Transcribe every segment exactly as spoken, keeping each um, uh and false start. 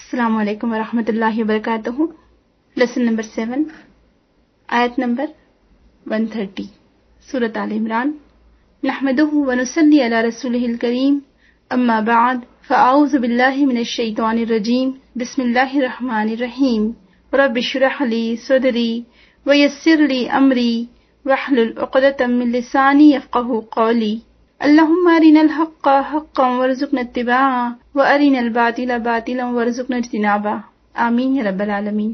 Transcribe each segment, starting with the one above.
السلام علیکم ورحمۃ اللہ وبرکاتہ. لیسن نمبر سیون، آیت نمبر ون تھرٹی، سورۃ آل عمران. نحمده ونصلی علی رسولہ الکریم، اما بعد فاعوذ باللہ من الشیطان الرجیم، بسم اللہ الرحمن الرحیم. رب اشرح لی صدری ویسر لی امری واحلل عقدۃ من لسانی یفقہوا قولی. اللہم ارنا الحق حقا وارزقنا اتباعه وارنا الباطل باطلا وارزقنا اجتنابه. آمین یا رب العالمین.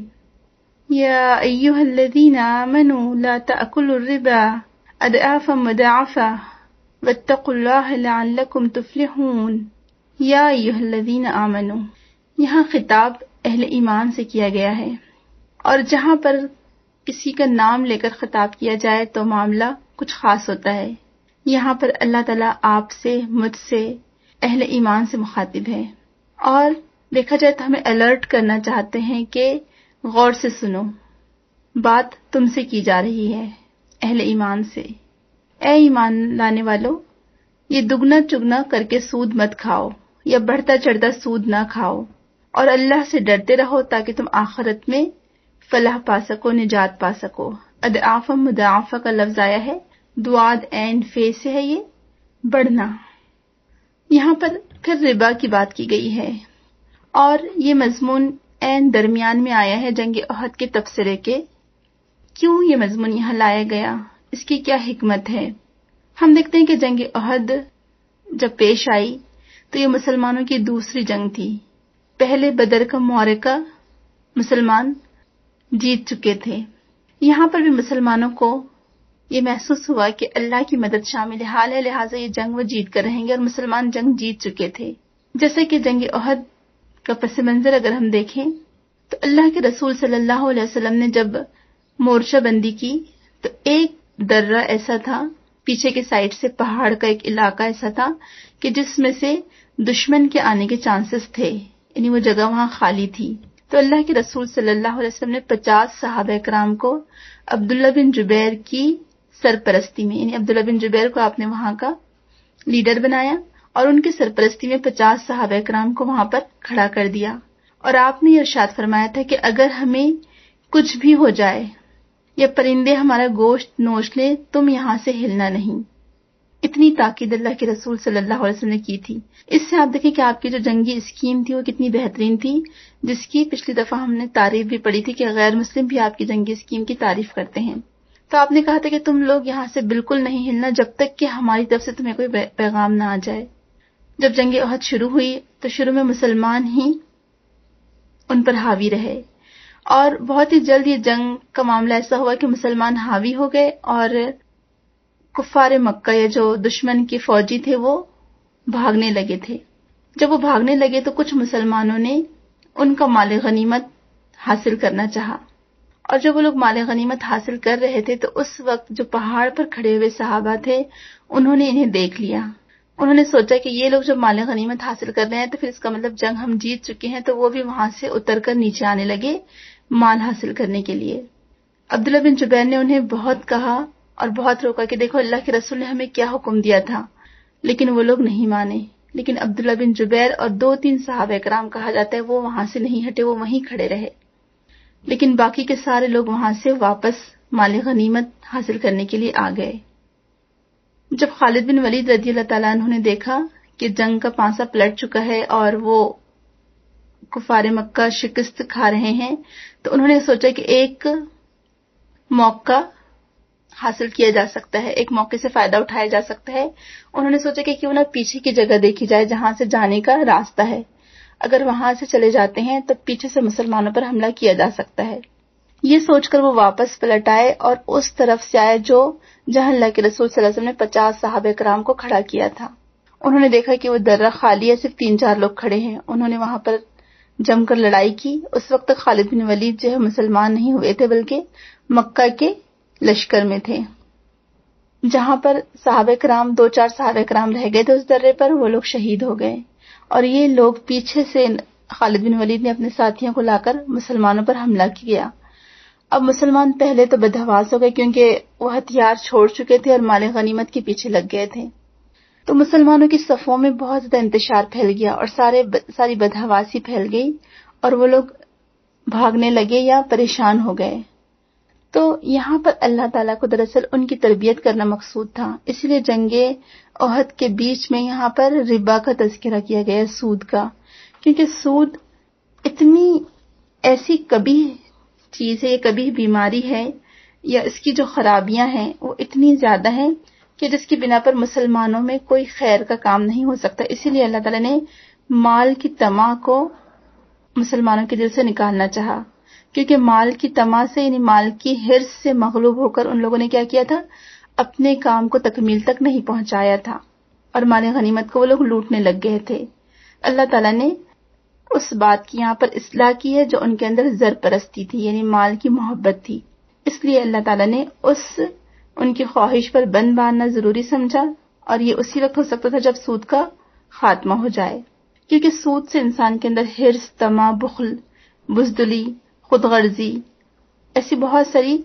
یا ایہا الذین آمنوا لا تأکلوا الربا اضعافا مضاعفا واتقوا اللہ لعلکم تفلحون. یا ایہا الذین آمنوا، یہاں خطاب اہل ایمان سے کیا گیا ہے، اور جہاں پر کسی کا نام لے کر خطاب کیا جائے تو معاملہ کچھ خاص ہوتا ہے. یہاں پر اللہ تعالیٰ آپ سے، مجھ سے، اہل ایمان سے مخاطب ہے، اور دیکھا جائے تو ہمیں الرٹ کرنا چاہتے ہیں کہ غور سے سنو، بات تم سے کی جا رہی ہے، اہل ایمان سے. اے ایمان لانے والو، یہ دگنا چگنا کر کے سود مت کھاؤ، یا بڑھتا چڑھتا سود نہ کھاؤ، اور اللہ سے ڈرتے رہو تاکہ تم آخرت میں فلاح پا سکو، نجات پا سکو. اضعافا مضاعفہ کا لفظ آیا ہے، دواد این فے سے ہے، یہ بڑھنا. یہاں پر پھر ربا کی بات کی گئی ہے، اور یہ مضمون این درمیان میں آیا ہے جنگ احد کے تبصرے کے. کیوں یہ مضمون یہاں لایا گیا، اس کی کیا حکمت ہے؟ ہم دیکھتے ہیں کہ جنگ احد جب پیش آئی تو یہ مسلمانوں کی دوسری جنگ تھی. پہلے بدر کا معرکہ مسلمان جیت چکے تھے. یہاں پر بھی مسلمانوں کو یہ محسوس ہوا کہ اللہ کی مدد شامل حال ہے، لہٰذا یہ جنگ وہ جیت کر رہیں گے، اور مسلمان جنگ جیت چکے تھے. جیسے کہ جنگ احد کا پس منظر اگر ہم دیکھیں تو اللہ کے رسول صلی اللہ علیہ وسلم نے جب مورچہ بندی کی تو ایک درہ ایسا تھا، پیچھے کے سائڈ سے پہاڑ کا ایک علاقہ ایسا تھا کہ جس میں سے دشمن کے آنے کے چانسز تھے، یعنی وہ جگہ وہاں خالی تھی. تو اللہ کے رسول صلی اللہ علیہ وسلم نے پچاس صحابہ کرام کو عبداللہ بن جبیر کی سرپرستی میں، یعنی عبداللہ بن جبیر کو آپ نے وہاں کا لیڈر بنایا، اور ان کی سرپرستی میں پچاس صحابہ کرام کو وہاں پر کھڑا کر دیا. اور آپ نے یہ ارشاد فرمایا تھا کہ اگر ہمیں کچھ بھی ہو جائے یا پرندے ہمارا گوشت نوچ لیں، تم یہاں سے ہلنا نہیں. اتنی تاکید اللہ کے رسول صلی اللہ علیہ وسلم نے کی تھی. اس سے آپ دیکھیں کہ آپ کی جو جنگی اسکیم تھی وہ کتنی بہترین تھی، جس کی پچھلی دفعہ ہم نے تعریف بھی پڑھی تھی کہ غیر مسلم بھی آپ کی جنگی اسکیم کی تعریف کرتے ہیں. تو آپ نے کہا تھا کہ تم لوگ یہاں سے بالکل نہیں ہلنا جب تک کہ ہماری طرف سے تمہیں کوئی پیغام نہ آ جائے. جب جنگ احد شروع ہوئی تو شروع میں مسلمان ہی ان پر حاوی رہے، اور بہت ہی جلد یہ جنگ کا معاملہ ایسا ہوا کہ مسلمان حاوی ہو گئے، اور کفار مکہ یا جو دشمن کے فوجی تھے وہ بھاگنے لگے تھے. جب وہ بھاگنے لگے تو کچھ مسلمانوں نے ان کا مال غنیمت حاصل کرنا چاہا، اور جب وہ لوگ مال غنیمت حاصل کر رہے تھے تو اس وقت جو پہاڑ پر کھڑے ہوئے صحابہ تھے انہوں نے انہیں دیکھ لیا. انہوں نے سوچا کہ یہ لوگ جب مال غنیمت حاصل کر رہے ہیں تو پھر اس کا مطلب جنگ ہم جیت چکے ہیں، تو وہ بھی وہاں سے اتر کر نیچے آنے لگے مال حاصل کرنے کے لیے. عبداللہ بن جبیر نے انہیں بہت کہا اور بہت روکا کہ دیکھو اللہ کے رسول نے ہمیں کیا حکم دیا تھا، لیکن وہ لوگ نہیں مانے. لیکن عبداللہ بن جبیر اور دو تین صحابہ کرام کہا جاتا ہے وہ وہاں سے نہیں ہٹے، وہ وہیں کھڑے رہے. لیکن باقی کے سارے لوگ وہاں سے واپس مال غنیمت حاصل کرنے کے لیے آ گئے. جب خالد بن ولید رضی اللہ تعالیٰ عنہ نے دیکھا کہ جنگ کا پانسا پلٹ چکا ہے اور وہ کفار مکہ شکست کھا رہے ہیں، تو انہوں نے سوچا کہ ایک موقع حاصل کیا جا سکتا ہے، ایک موقع سے فائدہ اٹھایا جا سکتا ہے. انہوں نے سوچا کہ کیوں نہ پیچھے کی جگہ دیکھی جائے جہاں سے جانے کا راستہ ہے، اگر وہاں سے چلے جاتے ہیں تو پیچھے سے مسلمانوں پر حملہ کیا جا سکتا ہے. یہ سوچ کر وہ واپس پلٹ آئے اور اس طرف سے آئے جو جہاں اللہ کے رسول صلی اللہ علیہ وسلم نے پچاس صحابہ کرام کو کھڑا کیا تھا. انہوں نے دیکھا کہ وہ درہ خالی ہے، صرف تین چار لوگ کھڑے ہیں. انہوں نے وہاں پر جم کر لڑائی کی. اس وقت تک خالد بن ولید جو ہے مسلمان نہیں ہوئے تھے بلکہ مکہ کے لشکر میں تھے. جہاں پر صحابہ کرام دو چار صحابہ کرام رہ گئے تھے اس درے پر، وہ لوگ شہید ہو گئے، اور یہ لوگ پیچھے سے خالد بن ولید نے اپنے ساتھیوں کو لا کر مسلمانوں پر حملہ کیا. اب مسلمان پہلے تو بدحواس ہو گئے کیونکہ وہ ہتھیار چھوڑ چکے تھے اور مال غنیمت کے پیچھے لگ گئے تھے. تو مسلمانوں کی صفوں میں بہت زیادہ انتشار پھیل گیا اور سارے ساری بدحواسی پھیل گئی، اور وہ لوگ بھاگنے لگے یا پریشان ہو گئے. تو یہاں پر اللہ تعالیٰ کو دراصل ان کی تربیت کرنا مقصود تھا، اس لیے جنگ احد کے بیچ میں یہاں پر ربا کا تذکرہ کیا گیا، سود کا، کیونکہ سود اتنی ایسی کبھی چیز ہے، یہ کبھی بیماری ہے، یا اس کی جو خرابیاں ہیں وہ اتنی زیادہ ہیں کہ جس کی بنا پر مسلمانوں میں کوئی خیر کا کام نہیں ہو سکتا. اسی لیے اللہ تعالیٰ نے مال کی طمع کو مسلمانوں کے دل سے نکالنا چاہا، کیونکہ مال کی طمع سے یعنی مال کی حرص سے مغلوب ہو کر ان لوگوں نے کیا کیا تھا، اپنے کام کو تکمیل تک نہیں پہنچایا تھا اور مال غنیمت کو وہ لوگ لوٹنے لگ گئے تھے. اللہ تعالیٰ نے اس بات کی یہاں پر اصلاح کی ہے جو ان کے اندر زر پرستی تھی، یعنی مال کی محبت تھی. اس لیے اللہ تعالیٰ نے اس ان کی خواہش پر بند باندھنا ضروری سمجھا، اور یہ اسی وقت ہو سکتا تھا جب سود کا خاتمہ ہو جائے، کیونکہ سود سے انسان کے اندر حرص، طمع، بخل، بزدلی، خود غرضی، ایسی بہت ساری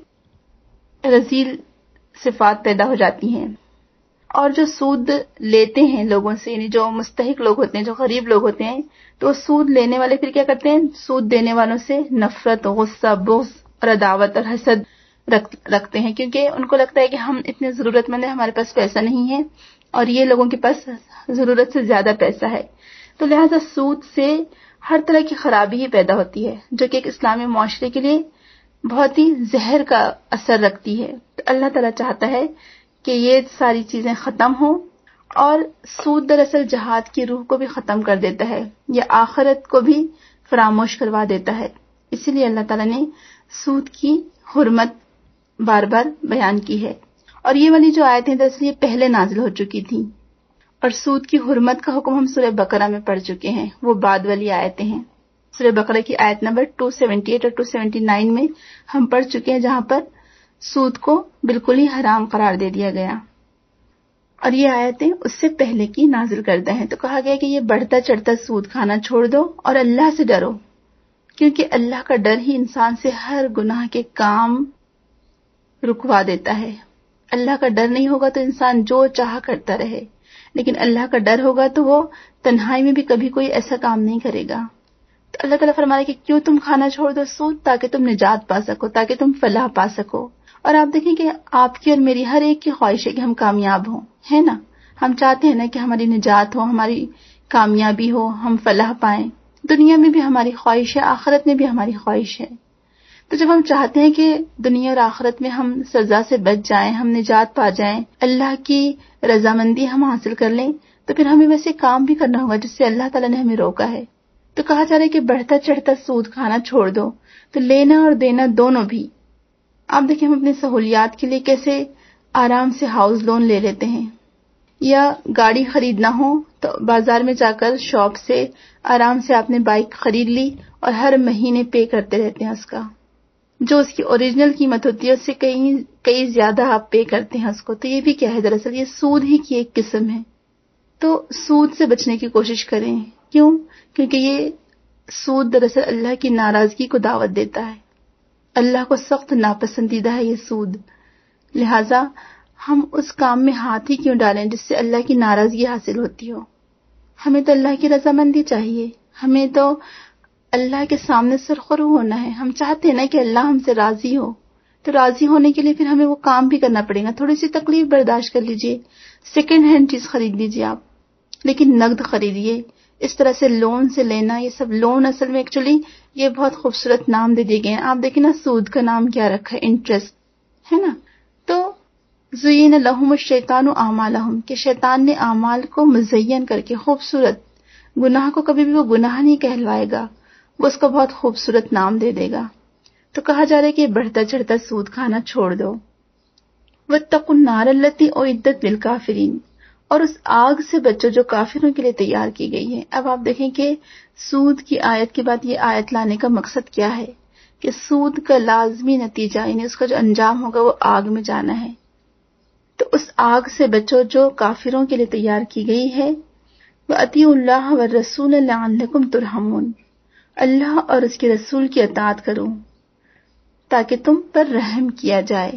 رذیل صفات پیدا ہو جاتی ہیں. اور جو سود لیتے ہیں لوگوں سے، یعنی جو مستحق لوگ ہوتے ہیں، جو غریب لوگ ہوتے ہیں، تو سود لینے والے پھر کیا کرتے ہیں، سود دینے والوں سے نفرت، غصہ، بغض اور عداوت اور حسد رکھ رکھتے ہیں، کیونکہ ان کو لگتا ہے کہ ہم اتنے ضرورت مند ہیں، ہمارے پاس پیسہ نہیں ہے اور یہ لوگوں کے پاس ضرورت سے زیادہ پیسہ ہے. تو لہذا سود سے ہر طرح کی خرابی ہی پیدا ہوتی ہے، جو کہ ایک اسلامی معاشرے کے لیے بہت ہی زہر کا اثر رکھتی ہے. تو اللہ تعالیٰ چاہتا ہے کہ یہ ساری چیزیں ختم ہوں، اور سود دراصل جہاد کی روح کو بھی ختم کر دیتا ہے، یا آخرت کو بھی فراموش کروا دیتا ہے. اسی لیے اللہ تعالیٰ نے سود کی حرمت بار بار بیان کی ہے. اور یہ والی جو آیتیں دراصل یہ پہلے نازل ہو چکی تھیں، اور سود کی حرمت کا حکم ہم سورہ بقرہ میں پڑھ چکے ہیں، وہ بعد والی آیتیں ہیں. سورہ بقرہ کی آیت نمبر دو سو اٹھہتر اور دو سو اناسی میں ہم پڑھ چکے ہیں، جہاں پر سود کو بالکل ہی حرام قرار دے دیا گیا، اور یہ آیتیں اس سے پہلے کی نازل کردہ ہیں. تو کہا گیا کہ یہ بڑھتا چڑھتا سود کھانا چھوڑ دو اور اللہ سے ڈرو، کیونکہ اللہ کا ڈر ہی انسان سے ہر گناہ کے کام رکوا دیتا ہے. اللہ کا ڈر نہیں ہوگا تو انسان جو چاہا کرتا رہے، لیکن اللہ کا ڈر ہوگا تو وہ تنہائی میں بھی کبھی کوئی ایسا کام نہیں کرے گا. تو اللہ تعالیٰ فرما رہا ہے کہ کیوں تم کھانا چھوڑ دو سود، تاکہ تم نجات پا سکو، تاکہ تم فلاح پا سکو. اور آپ دیکھیں کہ آپ کی اور میری ہر ایک کی خواہش ہے کہ ہم کامیاب ہوں، ہے نا؟ ہم چاہتے ہیں نا کہ ہماری نجات ہو، ہماری کامیابی ہو، ہم فلاح پائیں. دنیا میں بھی ہماری خواہش ہے، آخرت میں بھی ہماری خواہش ہے. تو جب ہم چاہتے ہیں کہ دنیا اور آخرت میں ہم سزا سے بچ جائیں، ہم نجات پا جائیں، اللہ کی رضامندی ہم حاصل کر لیں، تو پھر ہمیں ویسے کام بھی کرنا ہوگا جس سے اللہ تعالیٰ نے ہمیں روکا ہے. تو کہا جا رہا ہے کہ بڑھتا چڑھتا سود کھانا چھوڑ دو. تو لینا اور دینا دونوں بھی. آپ دیکھیں ہم اپنی سہولیات کے لیے کیسے آرام سے ہاؤس لون لے لیتے ہیں، یا گاڑی خریدنا ہو تو بازار میں جا کر شاپ سے آرام سے آپ نے بائک خرید لی اور ہر مہینے پے کرتے رہتے ہیں اس کا، جو اس کی اوریجنل قیمت ہوتی ہے اس سے کئی کئی زیادہ آپ پے کرتے ہیں اس کو. تو یہ بھی کیا ہے، دراصل یہ سود ہی کی ایک قسم ہے. تو سود سے بچنے کی کوشش کریں. کیوں؟ کیونکہ یہ سود دراصل اللہ کی ناراضگی کو دعوت دیتا ہے، اللہ کو سخت ناپسندیدہ ہے یہ سود. لہٰذا ہم اس کام میں ہاتھ ہی کیوں ڈالیں جس سے اللہ کی ناراضگی حاصل ہوتی ہو. ہمیں تو اللہ کی رضامندی چاہیے، ہمیں تو اللہ کے سامنے سرخرو ہونا ہے. ہم چاہتے ہیں نا کہ اللہ ہم سے راضی ہو، تو راضی ہونے کے لیے پھر ہمیں وہ کام بھی کرنا پڑے گا. تھوڑی سی تکلیف برداشت کر لیجئے، سیکنڈ ہینڈ چیز خرید لیجئے آپ، لیکن نقد خریدیے. اس طرح سے لون سے لینا، یہ سب لون اصل میں ایکچولی یہ بہت خوبصورت نام دے دیے گئے ہیں. آپ دیکھیں نا سود کا نام کیا رکھا ہے، انٹرسٹ، ہے نا؟ تو زین لہم الشیطان اعمالہم، کہ شیطان نے اعمال کو مزین کر کے خوبصورت، گناہ کو کبھی بھی وہ گناہ نہیں کہلوائے گا، وہ اس کو بہت خوبصورت نام دے دے گا. تو کہا جا رہا ہے کہ بڑھتا چڑھتا سود کھانا چھوڑ دو. واتقوا النار التی اعدت للکافرین، اور اس آگ سے بچو جو کافروں کے لیے تیار کی گئی ہے. اب آپ دیکھیں کہ سود کی آیت کے بعد یہ آیت لانے کا مقصد کیا ہے، کہ سود کا لازمی نتیجہ یعنی اس کا جو انجام ہوگا وہ آگ میں جانا ہے. تو اس آگ سے بچو جو کافروں کے لیے تیار کی گئی ہے. وَأَطِیعُوا اللَّهَ وَالرَّسُولَ لَعَلَّکُمْ تُرْحَمُونَ، اللہ اور اس کے رسول کی اطاعت کرو تاکہ تم پر رحم کیا جائے.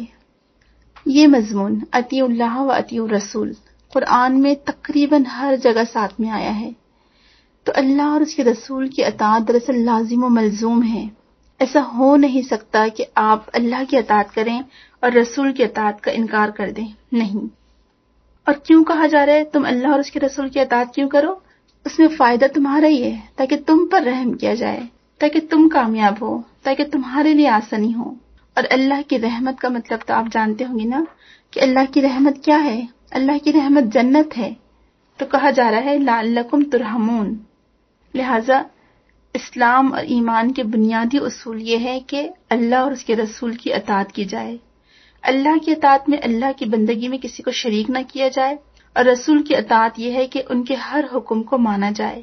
یہ مضمون اطیعوا اللہ و اطیعوا الرسول قرآن میں تقریباً ہر جگہ ساتھ میں آیا ہے. تو اللہ اور اس کے رسول کی اطاعت دراصل لازم و ملزوم ہے. ایسا ہو نہیں سکتا کہ آپ اللہ کی اطاعت کریں اور رسول کی اطاعت کا انکار کر دیں. نہیں. اور کیوں کہا جا رہا ہے تم اللہ اور اس کے رسول کی اطاعت کیوں کرو؟ اس میں فائدہ تمہارا ہی ہے، تاکہ تم پر رحم کیا جائے، تاکہ تم کامیاب ہو، تاکہ تمہارے لیے آسانی ہو. اور اللہ کی رحمت کا مطلب تو آپ جانتے ہوں گے نا کہ اللہ کی رحمت کیا ہے. اللہ کی رحمت جنت ہے. تو کہا جا رہا ہے لعلکم ترحمون. لہذا اسلام اور ایمان کے بنیادی اصول یہ ہے کہ اللہ اور اس کے رسول کی اطاعت کی جائے. اللہ کی اطاعت میں اللہ کی بندگی میں کسی کو شریک نہ کیا جائے، اور رسول کی اطاعت یہ ہے کہ ان کے ہر حکم کو مانا جائے.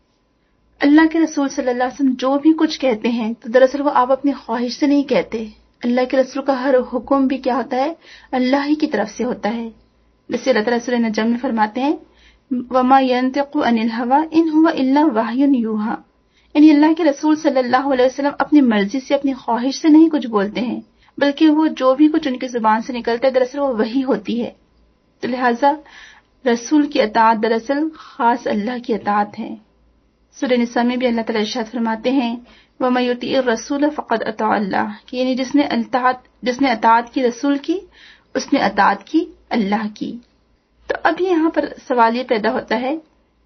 اللہ کے رسول صلی اللہ علیہ وسلم جو بھی کچھ کہتے ہیں تو دراصل وہ آپ اپنی خواہش سے نہیں کہتے. اللہ کے رسول کا ہر حکم بھی کیا ہوتا ہے؟ اللہ ہی کی طرف سے ہوتا ہے. جیسے اللہ تعالیٰ سورہ نجم میں فرماتے ہیں وَمَا يَنطِقُ عَنِ الْهَوَىٰ إِنْ هُوَ إِلَّا وَحْيٌ يُوحَىٰ. یعنی اللہ کے رسول صلی اللہ علیہ وسلم اپنی مرضی سے، اپنی خواہش سے نہیں کچھ بولتے ہیں، بلکہ وہ جو بھی کچھ ان کی زبان سے نکلتا ہے دراصل وہ وحی ہوتی ہے. تو لہٰذا رسول کی اطاعت دراصل خاص اللہ کی اطاعت ہے. سورہ نساء میں بھی اللہ تعالیٰ ارشاد فرماتے ہیں وَمَن يُطِعِ الرَّسُولَ فَقَدْ أَطَاعَ اللَّهَ، کہ یعنی جس نے اطاعت جس نے اطاعت کی رسول کی، اس نے اطاعت کی اللہ کی. تو اب یہاں پر سوال یہ پیدا ہوتا ہے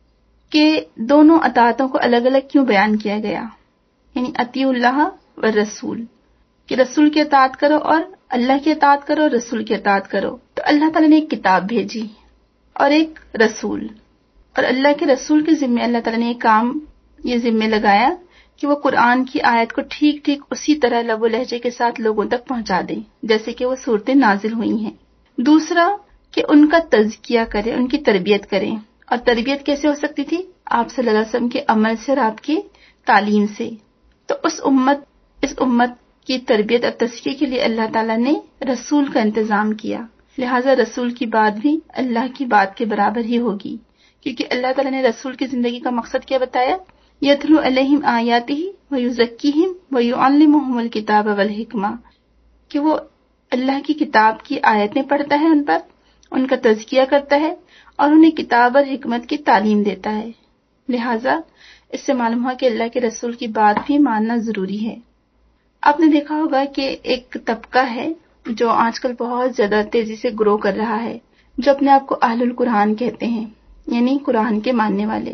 کہ دونوں اطاعتوں کو الگ الگ کیوں بیان کیا گیا؟ یعنی اطیعوا اللہ و رسول، کہ رسول کی اطاعت کرو اور اللہ کی اطاعت کرو، رسول کی اطاعت کرو. تو اللہ تعالیٰ نے ایک کتاب بھیجی اور ایک رسول، اور اللہ کے رسول کے ذمے اللہ تعالیٰ نے ایک کام یہ ذمے لگایا کہ وہ قرآن کی آیت کو ٹھیک ٹھیک اسی طرح لب و لہجے کے ساتھ لوگوں تک پہنچا دیں جیسے کہ وہ صورتیں نازل ہوئی ہیں. دوسرا کہ ان کا تزکیہ کریں، ان کی تربیت کریں. اور تربیت کیسے ہو سکتی تھی؟ آپ صلی اللہ علیہ وسلم کے عمل سے اور آپ کی تعلیم سے. تو اس امت اس امت کی تربیت اور تزکیے کے لیے اللہ تعالیٰ نے رسول کا انتظام کیا. لہٰذا رسول کی بات بھی اللہ کی بات کے برابر ہی ہوگی، کیونکہ اللہ تعالیٰ نے رسول کی زندگی کا مقصد کیا بتایا؟ یتلو علیہم آیاتہ ویزکیہم ویعلمہم الکتاب والحکمہ، کہ وہ اللہ کی کتاب کی آیتیں پڑھتا ہے، ان پر ان کا تزکیہ کرتا ہے اور انہیں کتاب اور حکمت کی تعلیم دیتا ہے. لہٰذا اس سے معلوم ہوا کہ اللہ کے رسول کی بات بھی ماننا ضروری ہے. آپ نے دیکھا ہوگا کہ ایک طبقہ ہے جو آج کل بہت زیادہ تیزی سے گرو کر رہا ہے، جو اپنے آپ کو اہل القرآن کہتے ہیں، یعنی قرآن کے ماننے والے.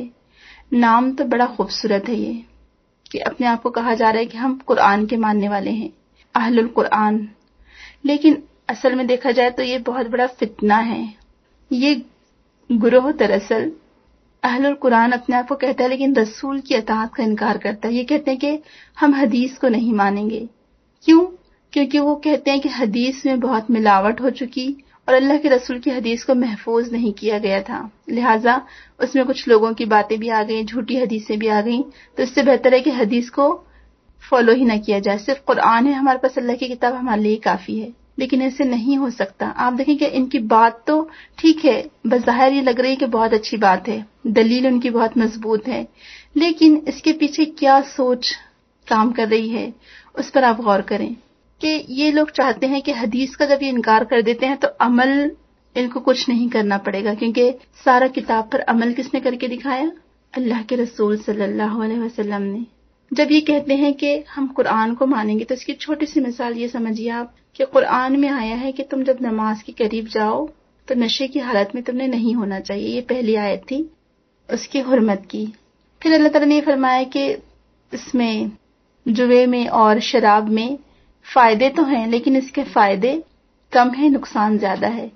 نام تو بڑا خوبصورت ہے یہ کہ اپنے آپ کو کہا جا رہا ہے کہ ہم قرآن کے ماننے والے ہیں، اہل القرآن. لیکن اصل میں دیکھا جائے تو یہ بہت بڑا فتنہ ہے. یہ گروہ دراصل اہل القرآن اپنے آپ کو کہتا ہے لیکن رسول کی اطاعت کا انکار کرتا ہے. یہ کہتے ہیں کہ ہم حدیث کو نہیں مانیں گے. کیوں؟ کیونکہ وہ کہتے ہیں کہ حدیث میں بہت ملاوٹ ہو چکی اور اللہ کے رسول کی حدیث کو محفوظ نہیں کیا گیا تھا، لہٰذا اس میں کچھ لوگوں کی باتیں بھی آ گئیں، جھوٹی حدیثیں بھی آ گئیں. تو اس سے بہتر ہے کہ حدیث کو فالو ہی نہ کیا جائے، صرف قرآن ہے ہمارے پاس، اللہ کی کتاب ہمارے لیے کافی ہے. لیکن ایسے نہیں ہو سکتا. آپ دیکھیں کہ ان کی بات تو ٹھیک ہے، بظاہر یہ لگ رہی ہے کہ بہت اچھی بات ہے، دلیل ان کی بہت مضبوط ہے، لیکن اس کے پیچھے کیا سوچ کام کر رہی ہے اس پر آپ غور کریں. کہ یہ لوگ چاہتے ہیں کہ حدیث کا جب یہ انکار کر دیتے ہیں تو عمل ان کو کچھ نہیں کرنا پڑے گا، کیونکہ سارا کتاب پر عمل کس نے کر کے دکھایا؟ اللہ کے رسول صلی اللہ علیہ وسلم نے. جب یہ کہتے ہیں کہ ہم قرآن کو مانیں گے تو اس کی چھوٹی سی مثال یہ سمجھیے آپ کہ قرآن میں آیا ہے کہ تم جب نماز کے قریب جاؤ تو نشے کی حالت میں تم نے نہیں ہونا چاہیے. یہ پہلی آیت تھی اس کی حرمت کی. پھر اللہ تعالیٰ نے یہ فرمایا کہ اس میں جوے میں اور شراب میں فائدے تو ہیں لیکن اس کے فائدے کم ہیں، نقصان زیادہ ہے.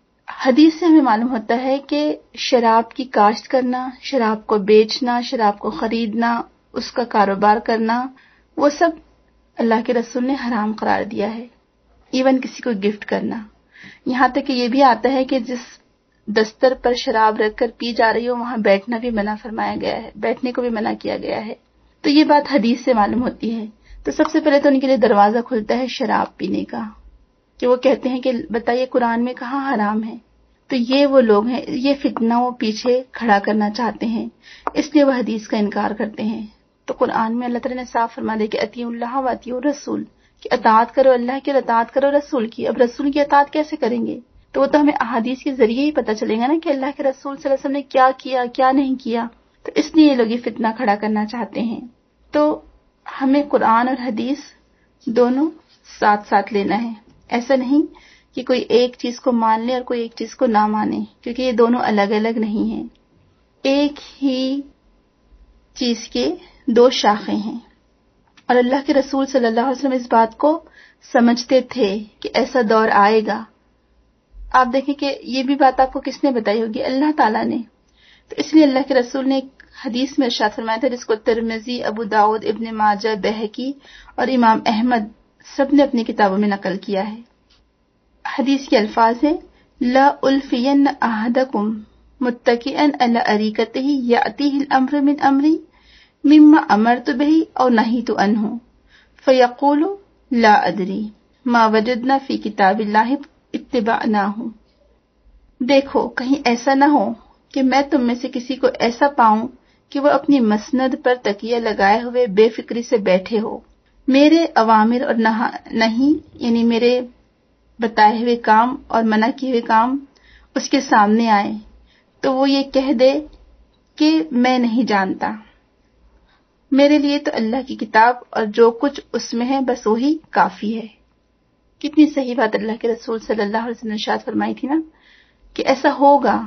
حدیث سے ہمیں معلوم ہوتا ہے کہ شراب کی کاشت کرنا، شراب کو بیچنا، شراب کو خریدنا، اس کا کاروبار کرنا، وہ سب اللہ کے رسول نے حرام قرار دیا ہے. ایون کسی کو گفٹ کرنا، یہاں تک کہ یہ بھی آتا ہے کہ جس دستر پر شراب رکھ کر پی جا رہی ہو وہاں بیٹھنا بھی منع فرمایا گیا ہے، بیٹھنے کو بھی منع کیا گیا ہے. تو یہ بات حدیث سے معلوم ہوتی ہے. تو سب سے پہلے تو ان کے لیے دروازہ کھلتا ہے شراب پینے کا، کہ وہ کہتے ہیں کہ بتائیے قرآن میں کہاں حرام ہے. تو یہ وہ لوگ ہیں، یہ فتنہ وہ پیچھے کھڑا کرنا چاہتے ہیں، اس لیے وہ حدیث کا انکار کرتے ہیں. تو قرآن میں اللہ تعالیٰ نے صاف فرما دیا کہ اطیعوا اللہ و اطیعوا الرسول، کہ اطاعت کرو اللہ کی اور اطاعت کرو رسول کی. اب رسول کی اطاعت کیسے کریں گے؟ تو وہ تو ہمیں احادیث کے ذریعے ہی پتہ چلے گا نا کہ اللہ کے رسول صلی اللہ علیہ وسلم نے کیا کیا، کیا نہیں کیا. تو اس لیے یہ لوگ یہ فتنہ کھڑا کرنا چاہتے ہیں. تو ہمیں قرآن اور حدیث دونوں ساتھ ساتھ لینا ہے. ایسا نہیں کہ کوئی ایک چیز کو مان لے اور کوئی ایک چیز کو نہ مانے، کیونکہ یہ دونوں الگ الگ نہیں ہیں. ایک ہی چیز کے دو شاخیں ہیں، اور اللہ کے رسول صلی اللہ علیہ وسلم اس بات کو سمجھتے تھے کہ ایسا دور آئے گا. آپ دیکھیں کہ یہ بھی بات آپ کو کس نے بتائی ہوگی؟ اللہ تعالیٰ نے. تو اس لیے اللہ کے رسول نے ایک حدیث میں ارشاد فرمایا تھا، جس کو ترمذی، ابو داؤد، ابن ماجہ، بہقی اور امام احمد سب نے اپنی کتابوں میں نقل کیا ہے. حدیث کے الفاظ ہیں، لا الفین احدکم متکئا علی اریکتہ یأتیہ الامر من امری مما امرت بہ او نہیت عنہ فیقول لا ادری ما وجدنا فی کتاب اللہ اتبعناہ. دیکھو کہیں ایسا نہ ہو کہ میں تم میں سے کسی کو ایسا پاؤں کہ وہ اپنی مسند پر تکیہ لگائے ہوئے بے فکری سے بیٹھے ہو، میرے اوامر اور نہیں یعنی میرے بتائے ہوئے کام اور منع کیے ہوئے کام اس کے سامنے آئے تو وہ یہ کہہ دے کہ میں نہیں جانتا. میرے لیے تو اللہ کی کتاب اور جو کچھ اس میں ہے بس وہی کافی ہے. کتنی صحیح بات اللہ کے رسول صلی اللہ علیہ وسلم نے ارشاد فرمائی تھی نا، کہ ایسا ہوگا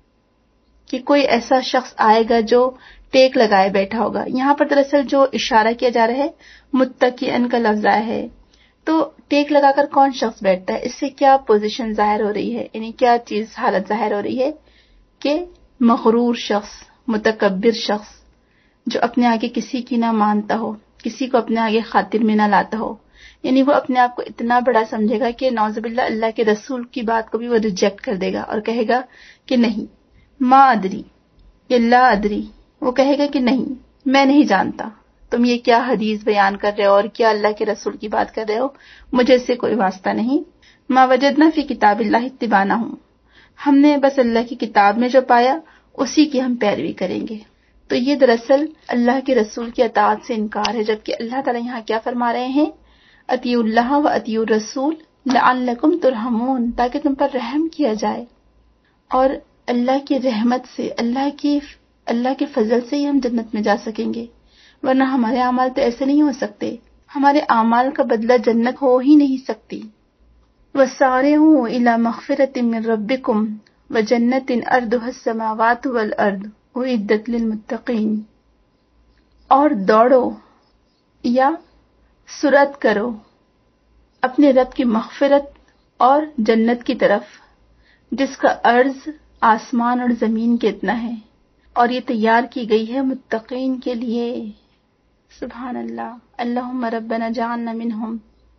کہ کوئی ایسا شخص آئے گا جو ٹیک لگائے بیٹھا ہوگا. یہاں پر دراصل جو اشارہ کیا جا رہا ہے متکئن کا لفظ آیا ہے. تو ٹیک لگا کر کون شخص بیٹھتا ہے؟ اس سے کیا پوزیشن ظاہر ہو رہی ہے، یعنی کیا چیز حالت ظاہر ہو رہی ہے کہ مغرور شخص، متکبر شخص، جو اپنے آگے کسی کی نہ مانتا ہو، کسی کو اپنے آگے خاطر میں نہ لاتا ہو. یعنی وہ اپنے آپ کو اتنا بڑا سمجھے گا کہ نعوذ باللہ اللہ کے رسول کی بات کو بھی وہ ریجیکٹ کر دے گا اور کہے گا کہ نہیں، ما ادری یا لا ادری. وہ کہے گا کہ نہیں، میں نہیں جانتا، تم یہ کیا حدیث بیان کر رہے ہو اور کیا اللہ کے رسول کی بات کر رہے ہو، مجھے اس سے کوئی واسطہ نہیں. ما وجدنا فی کتاب اللہ اتبعنہ، ہم نے بس اللہ کی کتاب میں جو پایا اسی کی ہم پیروی کریں گے. تو یہ دراصل اللہ کے رسول کی اطاعت سے انکار ہے، جبکہ اللہ تعالیٰ یہاں کیا فرما رہے ہیں، اطیعوا اللہ و اطیعوا الرسول لعلکم ترحمون، تاکہ تم پر رحم کیا جائے. اور اللہ کی رحمت سے، اللہ کی اللہ کے فضل سے ہی ہم جنت میں جا سکیں گے، ورنہ ہمارے اعمال تو ایسے نہیں ہو سکتے. ہمارے اعمال کا بدلہ جنت ہو ہی نہیں سکتی. وَسَارِعُوا إِلَى مَغْفِرَةٍ مِّن رَّبِّكُمْ وَجَنَّةٍ أَرْضُهَا السَّمَاوَاتُ وَالْأَرْضُ أُعِدَّتْ لِلْمُتَّقِينَ. اور دوڑو یا سرعت کرو اپنے رب کی مغفرت اور جنت کی طرف، جس کا عرض آسمان اور زمین کے اتنا ہے، اور یہ تیار کی گئی ہے متقین کے لیے. سبحان اللہ. اللہم ربنا جعلنا منہم.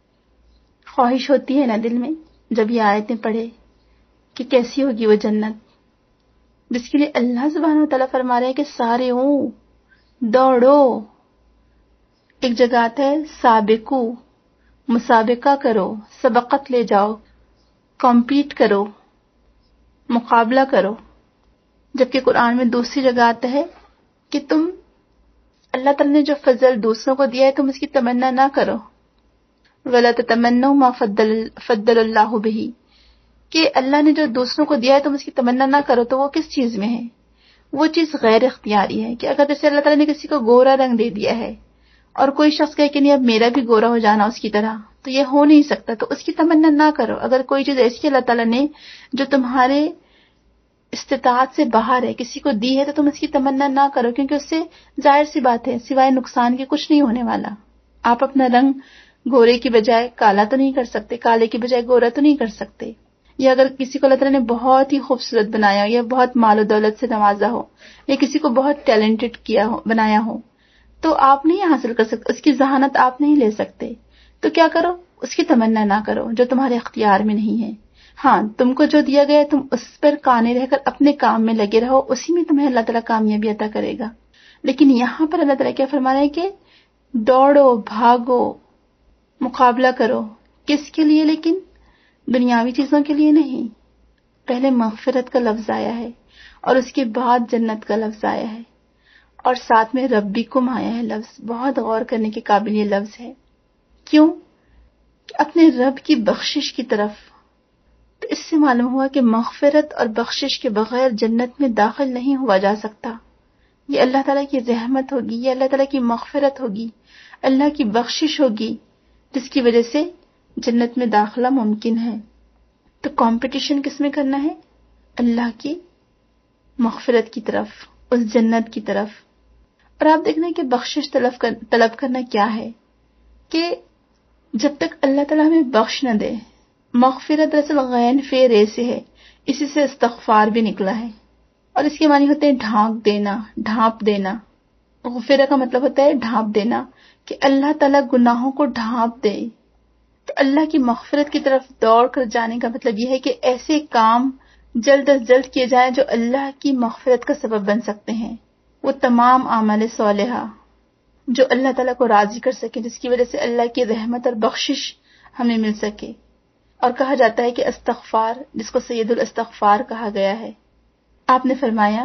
خواہش ہوتی ہے نا دل میں جب یہ آیتیں پڑھے کہ کیسی ہوگی وہ جنت، جس کے لیے اللہ سبحانہ وتعالیٰ فرما رہے ہیں کہ سارے ہوں دوڑو. ایک جگہ آتا ہے سابقو، مسابقہ کرو، سبقت لے جاؤ، کمپیٹ کرو، مقابلہ کرو. جبکہ قرآن میں دوسری جگہ آتا ہے کہ تم اللہ تعالیٰ نے جو فضل دوسروں کو دیا ہے تم اس کی تمنا نہ کرو. وَلَا تَتَمَنَّوْا مَا فَضَّلَ فَضَّلَ اللَّهُ بِهِ، کہ اللہ نے جو دوسروں کو دیا ہے تم اس کی تمنا نہ کرو. تو وہ کس چیز میں ہے؟ وہ چیز غیر اختیاری ہے. کہ اگر جیسے اللہ تعالیٰ نے کسی کو گورا رنگ دے دیا ہے اور کوئی شخص کہے کہ نہیں اب میرا بھی گورا ہو جانا اس کی طرح، تو یہ ہو نہیں سکتا، تو اس کی تمنا نہ کرو. اگر کوئی چیز ایسی اللہ تعالیٰ نے جو تمہارے استطاعت سے باہر ہے کسی کو دی ہے تو تم اس کی تمنا نہ کرو، کیونکہ اس سے ظاہر سی بات ہے سوائے نقصان کے کچھ نہیں ہونے والا. آپ اپنا رنگ گورے کی بجائے کالا تو نہیں کر سکتے، کالے کی بجائے گورا تو نہیں کر سکتے. یا اگر کسی کو اللہ تعالیٰ نے بہت ہی خوبصورت بنایا ہو یا بہت مال و دولت سے نوازا ہو یا کسی کو بہت ٹیلنٹڈ کیا ہو بنایا ہو تو آپ نہیں حاصل کر سکتے، اس کی ذہانت آپ نہیں لے سکتے. تو کیا کرو، اس کی تمنا نہ کرو جو تمہارے اختیار میں نہیں ہے. ہاں تم کو جو دیا گیا ہے تم اس پر قانے رہ کر اپنے کام میں لگے رہو، اسی میں تمہیں اللہ تعالیٰ کامیابی عطا کرے گا. لیکن یہاں پر اللہ تعالیٰ کیا فرما رہے ہیں کہ دوڑو، بھاگو، مقابلہ کرو. کس کے لیے؟ لیکن دنیاوی چیزوں کے لیے نہیں. پہلے مغفرت کا لفظ آیا ہے اور اس کے بعد جنت کا لفظ آیا ہے اور ساتھ میں ربکم آیا ہے لفظ. بہت غور کرنے کے قابل یہ لفظ ہے. کیوں؟ کہ اپنے رب کی بخشش کی طرف. تو اس سے معلوم ہوا کہ مغفرت اور بخشش کے بغیر جنت میں داخل نہیں ہوا جا سکتا. یہ اللہ تعالیٰ کی رحمت ہوگی، یہ اللہ تعالیٰ کی مغفرت ہوگی، اللہ کی بخشش ہوگی، جس کی وجہ سے جنت میں داخلہ ممکن ہے۔ تو کمپٹیشن کس میں کرنا ہے؟ اللہ کی مغفرت کی طرف، اس جنت کی طرف۔ اور آپ دیکھنا کہ بخشش طلب کر طلب کرنا کیا ہے کہ جب تک اللہ تعالیٰ ہمیں بخش نہ دے، مغفرت دراصل غین فے رے سے ہے، اسی سے استغفار بھی نکلا ہے، اور اس کے معنی ہوتے ہیں ڈھانک دینا، ڈھانپ دینا۔ غفرہ کا مطلب ہوتا ہے ڈھانپ دینا، کہ اللہ تعالیٰ گناہوں کو ڈھانپ دے۔ تو اللہ کی مغفرت کی طرف دوڑ کر جانے کا مطلب یہ ہے کہ ایسے کام جلد از جلد کیے جائیں جو اللہ کی مغفرت کا سبب بن سکتے ہیں، وہ تمام اعمال صالحہ جو اللہ تعالیٰ کو راضی کر سکے، جس کی وجہ سے اللہ کی رحمت اور بخشش ہمیں مل سکے۔ اور کہا جاتا ہے کہ استغفار، جس کو سید الاستغفار کہا گیا ہے، آپ نے فرمایا،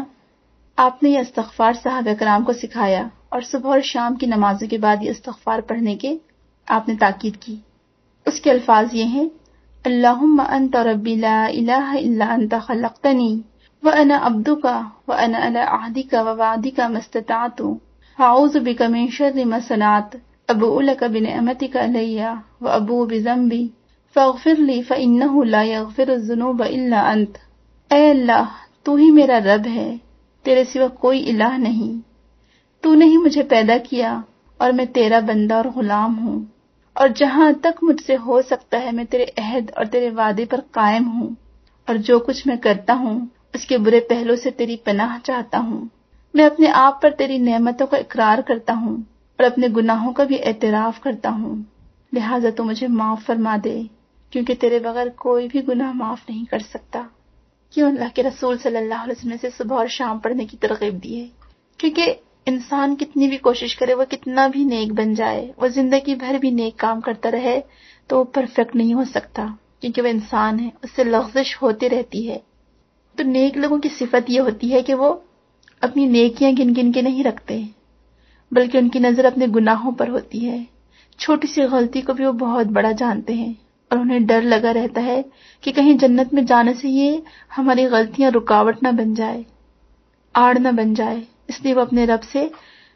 آپ نے یہ استغفار صحابہ کرام کو سکھایا، اور صبح اور شام کی نمازوں کے بعد یہ استغفار پڑھنے کے آپ نے تاکید کی۔ اس کے الفاظ یہ ہیں: اللہم انت ربی لا الہ الا انت خلقتنی وانا عبدک وانا علی عہدک ووعدک ما استطعت اعوذ بک من شر ما صنعت ابوء لک بنعمتک علی وابوء بذنبی فاغفر لی فانہ لا یغفر الذنوب الا انت۔ اے اللہ، تو ہی میرا رب ہے، تیرے سوا کوئی الہ نہیں، تو نے ہی مجھے پیدا کیا اور میں تیرا بندہ اور غلام ہوں، اور جہاں تک مجھ سے ہو سکتا ہے میں تیرے عہد اور تیرے وعدے پر قائم ہوں، اور جو کچھ میں کرتا ہوں اس کے برے پہلو سے تیری پناہ چاہتا ہوں۔ میں اپنے آپ پر تیری نعمتوں کا اقرار کرتا ہوں اور اپنے گناہوں کا بھی اعتراف کرتا ہوں، لہٰذا تو مجھے معاف فرما دے، کیونکہ تیرے بغیر کوئی بھی گناہ معاف نہیں کر سکتا۔ کیوں اللہ کے رسول صلی اللہ علیہ وسلم سے صبح اور شام پڑھنے کی ترغیب دی ہے؟ کیونکہ انسان کتنی بھی کوشش کرے، وہ کتنا بھی نیک بن جائے، وہ زندگی بھر بھی نیک کام کرتا رہے، تو وہ پرفیکٹ نہیں ہو سکتا، کیونکہ وہ انسان ہے، اس سے لغزش ہوتی رہتی ہے۔ تو نیک لوگوں کی صفت یہ ہوتی ہے کہ وہ اپنی نیکیاں گن گن کے نہیں رکھتے، بلکہ ان کی نظر اپنے گناہوں پر ہوتی ہے۔ چھوٹی سی غلطی کو بھی وہ بہت بڑا جانتے ہیں، اور انہیں ڈر لگا رہتا ہے کہ کہیں جنت میں جانے سے یہ ہماری غلطیاں رکاوٹ نہ بن جائے، آڑ نہ بن جائے، اس لیے وہ اپنے رب سے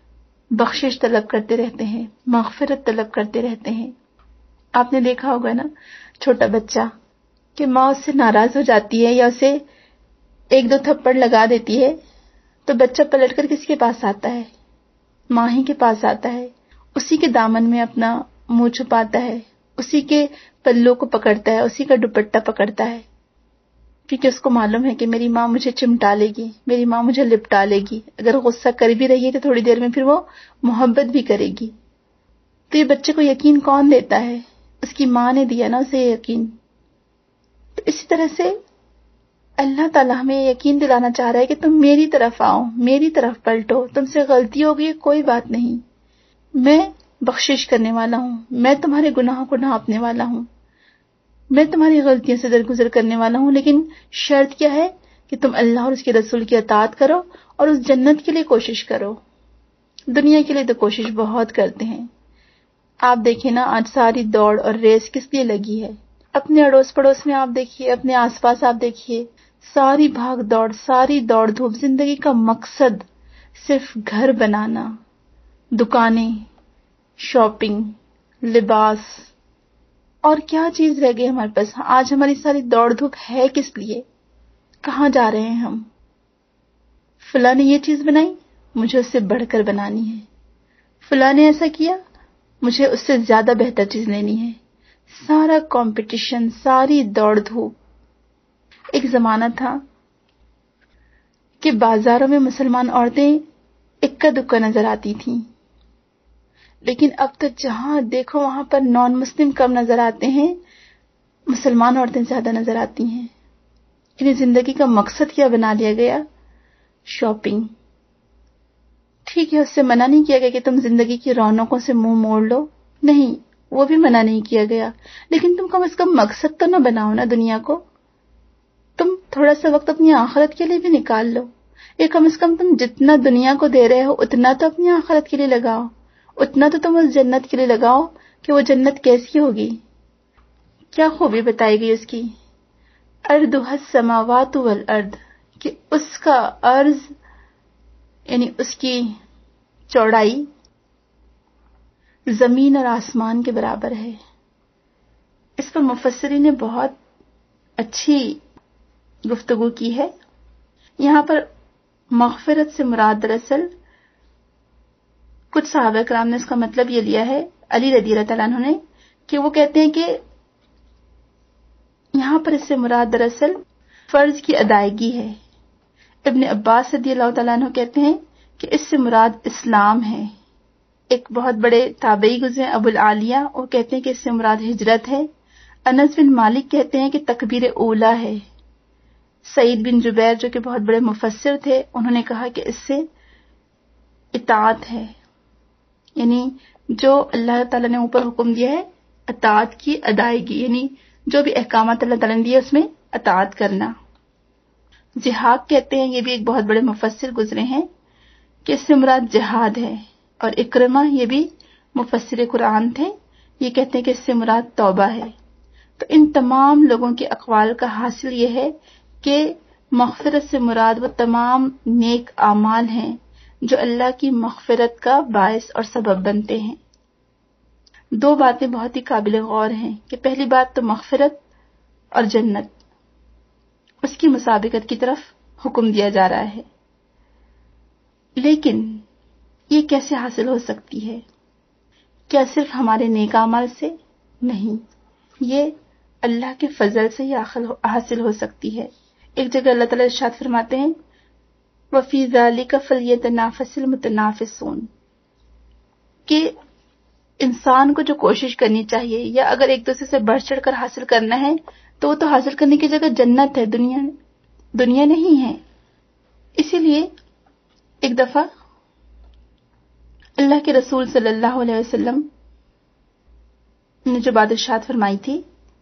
بخشش طلب کرتے رہتے ہیں، مغفرت طلب کرتے رہتے ہیں۔ آپ نے دیکھا ہوگا نا چھوٹا بچہ کہ ماں اس سے ناراض ہو جاتی ہے یا اسے ایک دو تھپڑ لگا دیتی ہے تو بچہ پلٹ کر کس کے پاس آتا ہے؟ ماں ہی کے پاس آتا ہے، اسی کے دامن میں اپنا منہ چھپاتا ہے، اسی کے پلوں کو پکڑتا ہے، اسی کا دوپٹہ پکڑتا ہے، کیونکہ اس کو معلوم ہے کہ میری ماں مجھے چمٹا لے گی، میری ماں مجھے لپٹا لے گی، اگر غصہ کر بھی رہی ہے تو تھوڑی دیر میں پھر وہ محبت بھی کرے گی۔ تو یہ بچے کو یقین کون دیتا ہے؟ اس کی ماں نے دیا نا اسے یہ یقین۔ تو اسی طرح سے اللہ تعالیٰ ہمیں یقین دلانا چاہ رہا ہے کہ تم میری طرف آؤ، میری طرف پلٹو، تم سے غلطی ہو گئی کوئی بات نہیں، میں بخشش کرنے والا ہوں، میں تمہارے گناہوں کو ڈھانپنے والا ہوں، میں تمہاری غلطیوں سے درگزر کرنے والا ہوں، لیکن شرط کیا ہے کہ تم اللہ اور اس کے رسول کی اطاعت کرو اور اس جنت کے لیے کوشش کرو۔ دنیا کے لیے تو کوشش بہت کرتے ہیں، آپ دیکھیں نا آج ساری دوڑ اور ریس کس لیے لگی ہے؟ اپنے اڑوس پڑوس میں آپ دیکھیے، اپنے آس پاس آپ دیکھیے، ساری بھاگ دوڑ، ساری دوڑ دھوپ، زندگی کا مقصد صرف گھر بنانا، دکانیں، شاپنگ، لباس، اور کیا چیز رہ گئی ہمارے پاس؟ آج ہماری ساری دوڑ دھوپ ہے کس لیے؟ کہاں جا رہے ہیں ہم؟ فلاں نے یہ چیز بنائی، مجھے اس سے بڑھ کر بنانی ہے، فلاں نے ایسا کیا، مجھے اس سے زیادہ بہتر چیز لینی ہے۔ سارا کمپٹیشن، ساری دوڑ دھوپ۔ ایک زمانہ تھا کہ بازاروں میں مسلمان عورتیں اکا دکا نظر آتی تھیں، لیکن اب تو جہاں دیکھو وہاں پر نان مسلم کم نظر آتے ہیں، مسلمان عورتیں زیادہ نظر آتی ہیں۔ انہیں زندگی کا مقصد کیا بنا لیا گیا؟ شاپنگ۔ ٹھیک ہے، اس سے منع نہیں کیا گیا کہ تم زندگی کی رونقوں سے منہ موڑ لو، نہیں، وہ بھی منع نہیں کیا گیا، لیکن تم کم از کم مقصد تو نہ بناؤ نا دنیا کو۔ تم تھوڑا سا وقت اپنی آخرت کے لیے بھی نکال لو، یا کم از کم تم جتنا دنیا کو دے رہے ہو اتنا تو اپنی آخرت کے لیے لگاؤ، اتنا تو تم اس جنت کے لیے لگاؤ کہ وہ جنت کیسی ہوگی، کیا خوبی بتائی گئی اس کی؟ ارضھا السماوات والارض، کہ اس کا عرض یعنی اس کی چوڑائی زمین اور آسمان کے برابر ہے. اس پر مفسرین نے بہت اچھی گفتگو کی ہے. یہاں پر مغفرت سے مراد دراصل کچھ صحابہ کرام نے اس کا مطلب یہ لیا ہے، علی رضی اللہ تعالیٰ عنہ نے، کہ وہ کہتے ہیں کہ یہاں پر اس سے مراد دراصل فرض کی ادائیگی ہے. ابن عباس رضی اللہ تعالیٰ عنہ کہتے ہیں کہ اس سے مراد اسلام ہے. ایک بہت بڑے تابعی گزرے ابو العالیہ، وہ کہتے ہیں کہ اس سے مراد ہجرت ہے. انس بن مالک کہتے ہیں کہ تکبیر اولا ہے. سعید بن جبیر جو کہ بہت بڑے مفسر تھے، انہوں نے کہا کہ اس سے اطاعت ہے، یعنی جو اللہ تعالیٰ نے اوپر حکم دیا ہے اطاعت کی ادائیگی، یعنی جو بھی احکامات اللہ تعالیٰ نے دیے اس میں اطاعت کرنا. جہاد کہتے ہیں، یہ بھی ایک بہت بڑے مفسر گزرے ہیں، کہ اس سے مراد جہاد ہے. اور اکرمہ یہ بھی مفسر قرآن تھے، یہ کہتے ہیں کہ اس سے مراد توبہ ہے. تو ان تمام لوگوں کے اقوال کا حاصل یہ ہے کہ مغفرت سے مراد وہ تمام نیک اعمال ہیں جو اللہ کی مغفرت کا باعث اور سبب بنتے ہیں. دو باتیں بہت ہی قابل غور ہیں کہ پہلی بات تو مغفرت اور جنت، اس کی مسابقت کی طرف حکم دیا جا رہا ہے. لیکن یہ کیسے حاصل ہو سکتی ہے؟ کیا صرف ہمارے نیک اعمال سے؟ نہیں، یہ اللہ کے فضل سے ہی حاصل ہو سکتی ہے. ایک جگہ اللہ تعالیٰ ارشاد فرماتے ہیں وَفِي ذَلِكَ فَلْيَتَنَافَسِ الْمُتَنَافِسُونَ، کہ انسان کو جو کوشش کرنی چاہیے یا اگر ایک دوسرے سے بڑھ چڑھ کر حاصل کرنا ہے تو وہ تو حاصل کرنے کی جگہ جنت ہے، دنیا دنیا نہیں ہے. اسی لیے ایک دفعہ اللہ کے رسول صلی اللہ علیہ وسلم نے جو بات ارشاد فرمائی تھی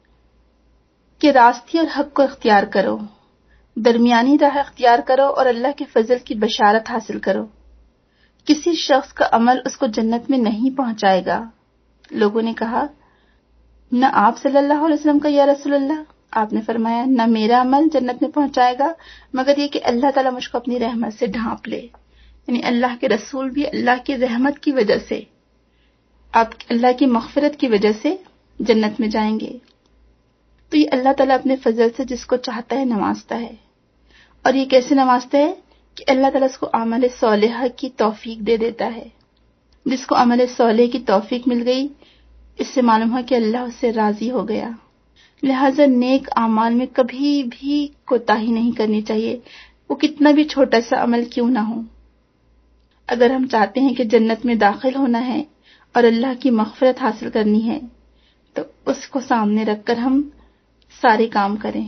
کہ راستی اور حق کو اختیار کرو، درمیانی راہ اختیار کرو اور اللہ کے فضل کی بشارت حاصل کرو. کسی شخص کا عمل اس کو جنت میں نہیں پہنچائے گا. لوگوں نے کہا نہ آپ صلی اللہ علیہ وسلم کا یا رسول اللہ. آپ نے فرمایا نہ میرا عمل جنت میں پہنچائے گا مگر یہ کہ اللہ تعالیٰ مجھ کو اپنی رحمت سے ڈھانپ لے. یعنی اللہ کے رسول بھی اللہ کی رحمت کی وجہ سے، آپ اللہ کی مغفرت کی وجہ سے جنت میں جائیں گے. تو یہ اللہ تعالیٰ اپنے فضل سے جس کو چاہتا ہے نوازتا ہے. اور یہ کیسے نوازتا ہے کہ اللہ تعالیٰ اس کو عمل صالحہ کی توفیق دے دیتا ہے. جس کو عمل صالح کی توفیق مل گئی، اس سے معلوم ہوا کہ اللہ اس سے راضی ہو گیا. لہذا نیک اعمال میں کبھی بھی کوتاہی نہیں کرنی چاہیے، وہ کتنا بھی چھوٹا سا عمل کیوں نہ ہو. اگر ہم چاہتے ہیں کہ جنت میں داخل ہونا ہے اور اللہ کی مغفرت حاصل کرنی ہے تو اس کو سامنے رکھ کر ہم سارے کام کریں.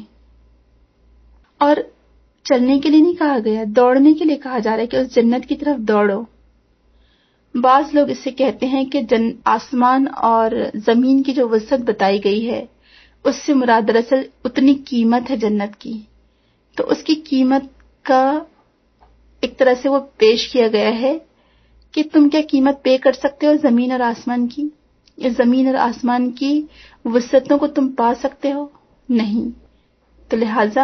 اور چلنے کے لیے نہیں کہا گیا، دوڑنے کے لیے کہا جا رہا ہے کہ اس جنت کی طرف دوڑو. بعض لوگ اس سے کہتے ہیں کہ جن آسمان اور زمین کی جو وسعت بتائی گئی ہے اس سے مراد دراصل اتنی قیمت ہے جنت کی، تو اس کی قیمت کا ایک طرح سے وہ پیش کیا گیا ہے کہ تم کیا قیمت پے کر سکتے ہو زمین اور آسمان کی؟ یا زمین اور آسمان کی وسعتوں کو تم پا سکتے ہو؟ نہیں. تو لہٰذا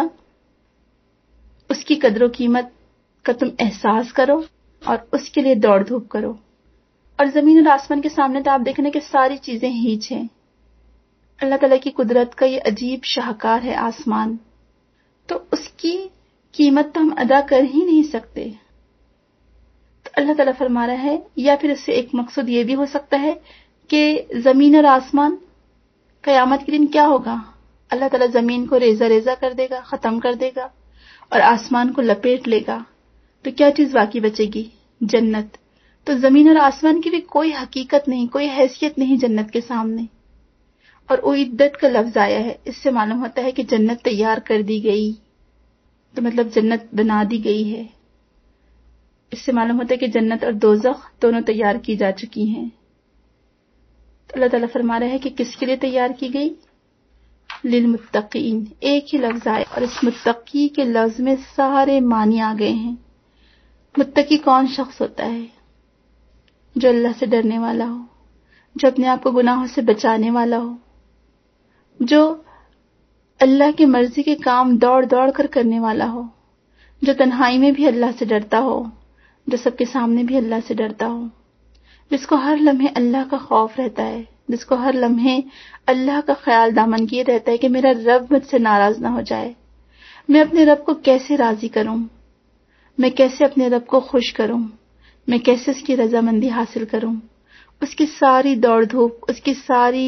اس کی قدر و قیمت کا تم احساس کرو اور اس کے لیے دوڑ دھوپ کرو. اور زمین اور آسمان کے سامنے تو آپ دیکھیں کہ ساری چیزیں ہیچ ہیں. اللہ تعالیٰ کی قدرت کا یہ عجیب شاہکار ہے آسمان، تو اس کی قیمت تو ہم ادا کر ہی نہیں سکتے. تو اللہ تعالیٰ فرما رہا ہے، یا پھر اس سے ایک مقصد یہ بھی ہو سکتا ہے کہ زمین اور آسمان قیامت کے دن کیا ہوگا؟ اللہ تعالیٰ زمین کو ریزہ ریزہ کر دے گا، ختم کر دے گا اور آسمان کو لپیٹ لے گا. تو کیا چیز باقی بچے گی؟ جنت. تو زمین اور آسمان کی بھی کوئی حقیقت نہیں، کوئی حیثیت نہیں جنت کے سامنے. اور اعدت کا لفظ آیا ہے، اس سے معلوم ہوتا ہے کہ جنت تیار کر دی گئی، تو مطلب جنت بنا دی گئی ہے. اس سے معلوم ہوتا ہے کہ جنت اور دوزخ دونوں تیار کی جا چکی ہیں. تو اللہ تعالیٰ فرما رہا ہے کہ کس کے لیے تیار کی گئی؟ للمتقین. ایک ہی لفظ آئے اور اس متقی کے لفظ میں سارے معنی آ گئے ہیں. متقی کون شخص ہوتا ہے؟ جو اللہ سے ڈرنے والا ہو، جو اپنے آپ کو گناہوں سے بچانے والا ہو، جو اللہ کی مرضی کے کام دوڑ دوڑ کر کرنے والا ہو، جو تنہائی میں بھی اللہ سے ڈرتا ہو، جو سب کے سامنے بھی اللہ سے ڈرتا ہو، جس کو ہر لمحے اللہ کا خوف رہتا ہے، جس کو ہر لمحے اللہ کا خیال دامن کیے رہتا ہے کہ میرا رب مجھ سے ناراض نہ ہو جائے، میں اپنے رب کو کیسے راضی کروں، میں کیسے اپنے رب کو خوش کروں، میں کیسے اس کی رضامندی حاصل کروں۔ اس کی ساری دوڑ دھوپ، اس کی ساری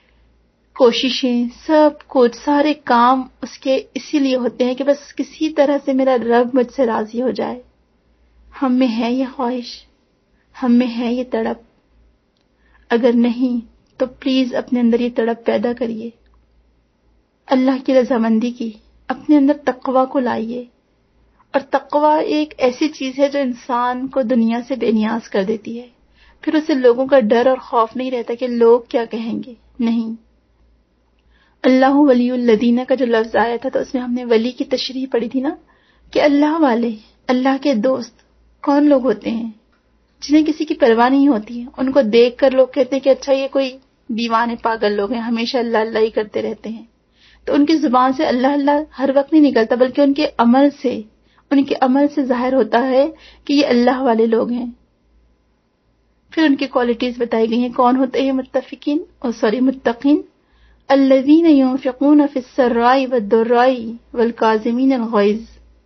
کوششیں، سب کچھ، سارے کام اس کے اسی لیے ہوتے ہیں کہ بس کسی طرح سے میرا رب مجھ سے راضی ہو جائے۔ ہم میں ہے یہ خواہش، ہم میں ہے یہ تڑپ؟ اگر نہیں تو پلیز اپنے اندر یہ تڑپ پیدا کریے، اللہ کی رضامندی کی، اپنے اندر تقوی کو لائیے۔ اور تقوی ایک ایسی چیز ہے جو انسان کو دنیا سے بے نیاز کر دیتی ہے، پھر اسے لوگوں کا ڈر اور خوف نہیں رہتا کہ لوگ کیا کہیں گے۔ نہیں، اللہ ولی الذین کا جو لفظ آیا تھا تو اس میں ہم نے ولی کی تشریح پڑھی تھی نا، کہ اللہ والے، اللہ کے دوست کون لوگ ہوتے ہیں؟ جنہیں کسی کی پرواہ نہیں ہوتی ہے، ان کو دیکھ کر لوگ کہتے ہیں کہ اچھا یہ کوئی دیوانے پاگل لوگ ہیں، ہمیشہ اللہ اللہ ہی کرتے رہتے ہیں۔ تو ان کی زبان سے اللہ اللہ ہر وقت نہیں نکلتا، بلکہ ان کے عمل سے ان کے عمل سے ظاہر ہوتا ہے کہ یہ اللہ والے لوگ ہیں۔ پھر ان کی کوالٹیز بتائی گئی ہیں، کون ہوتے ہیں متفقین اور سوری متقین؟ الذین ينفقون فی السراء والضراء والکاظمین الغیظ،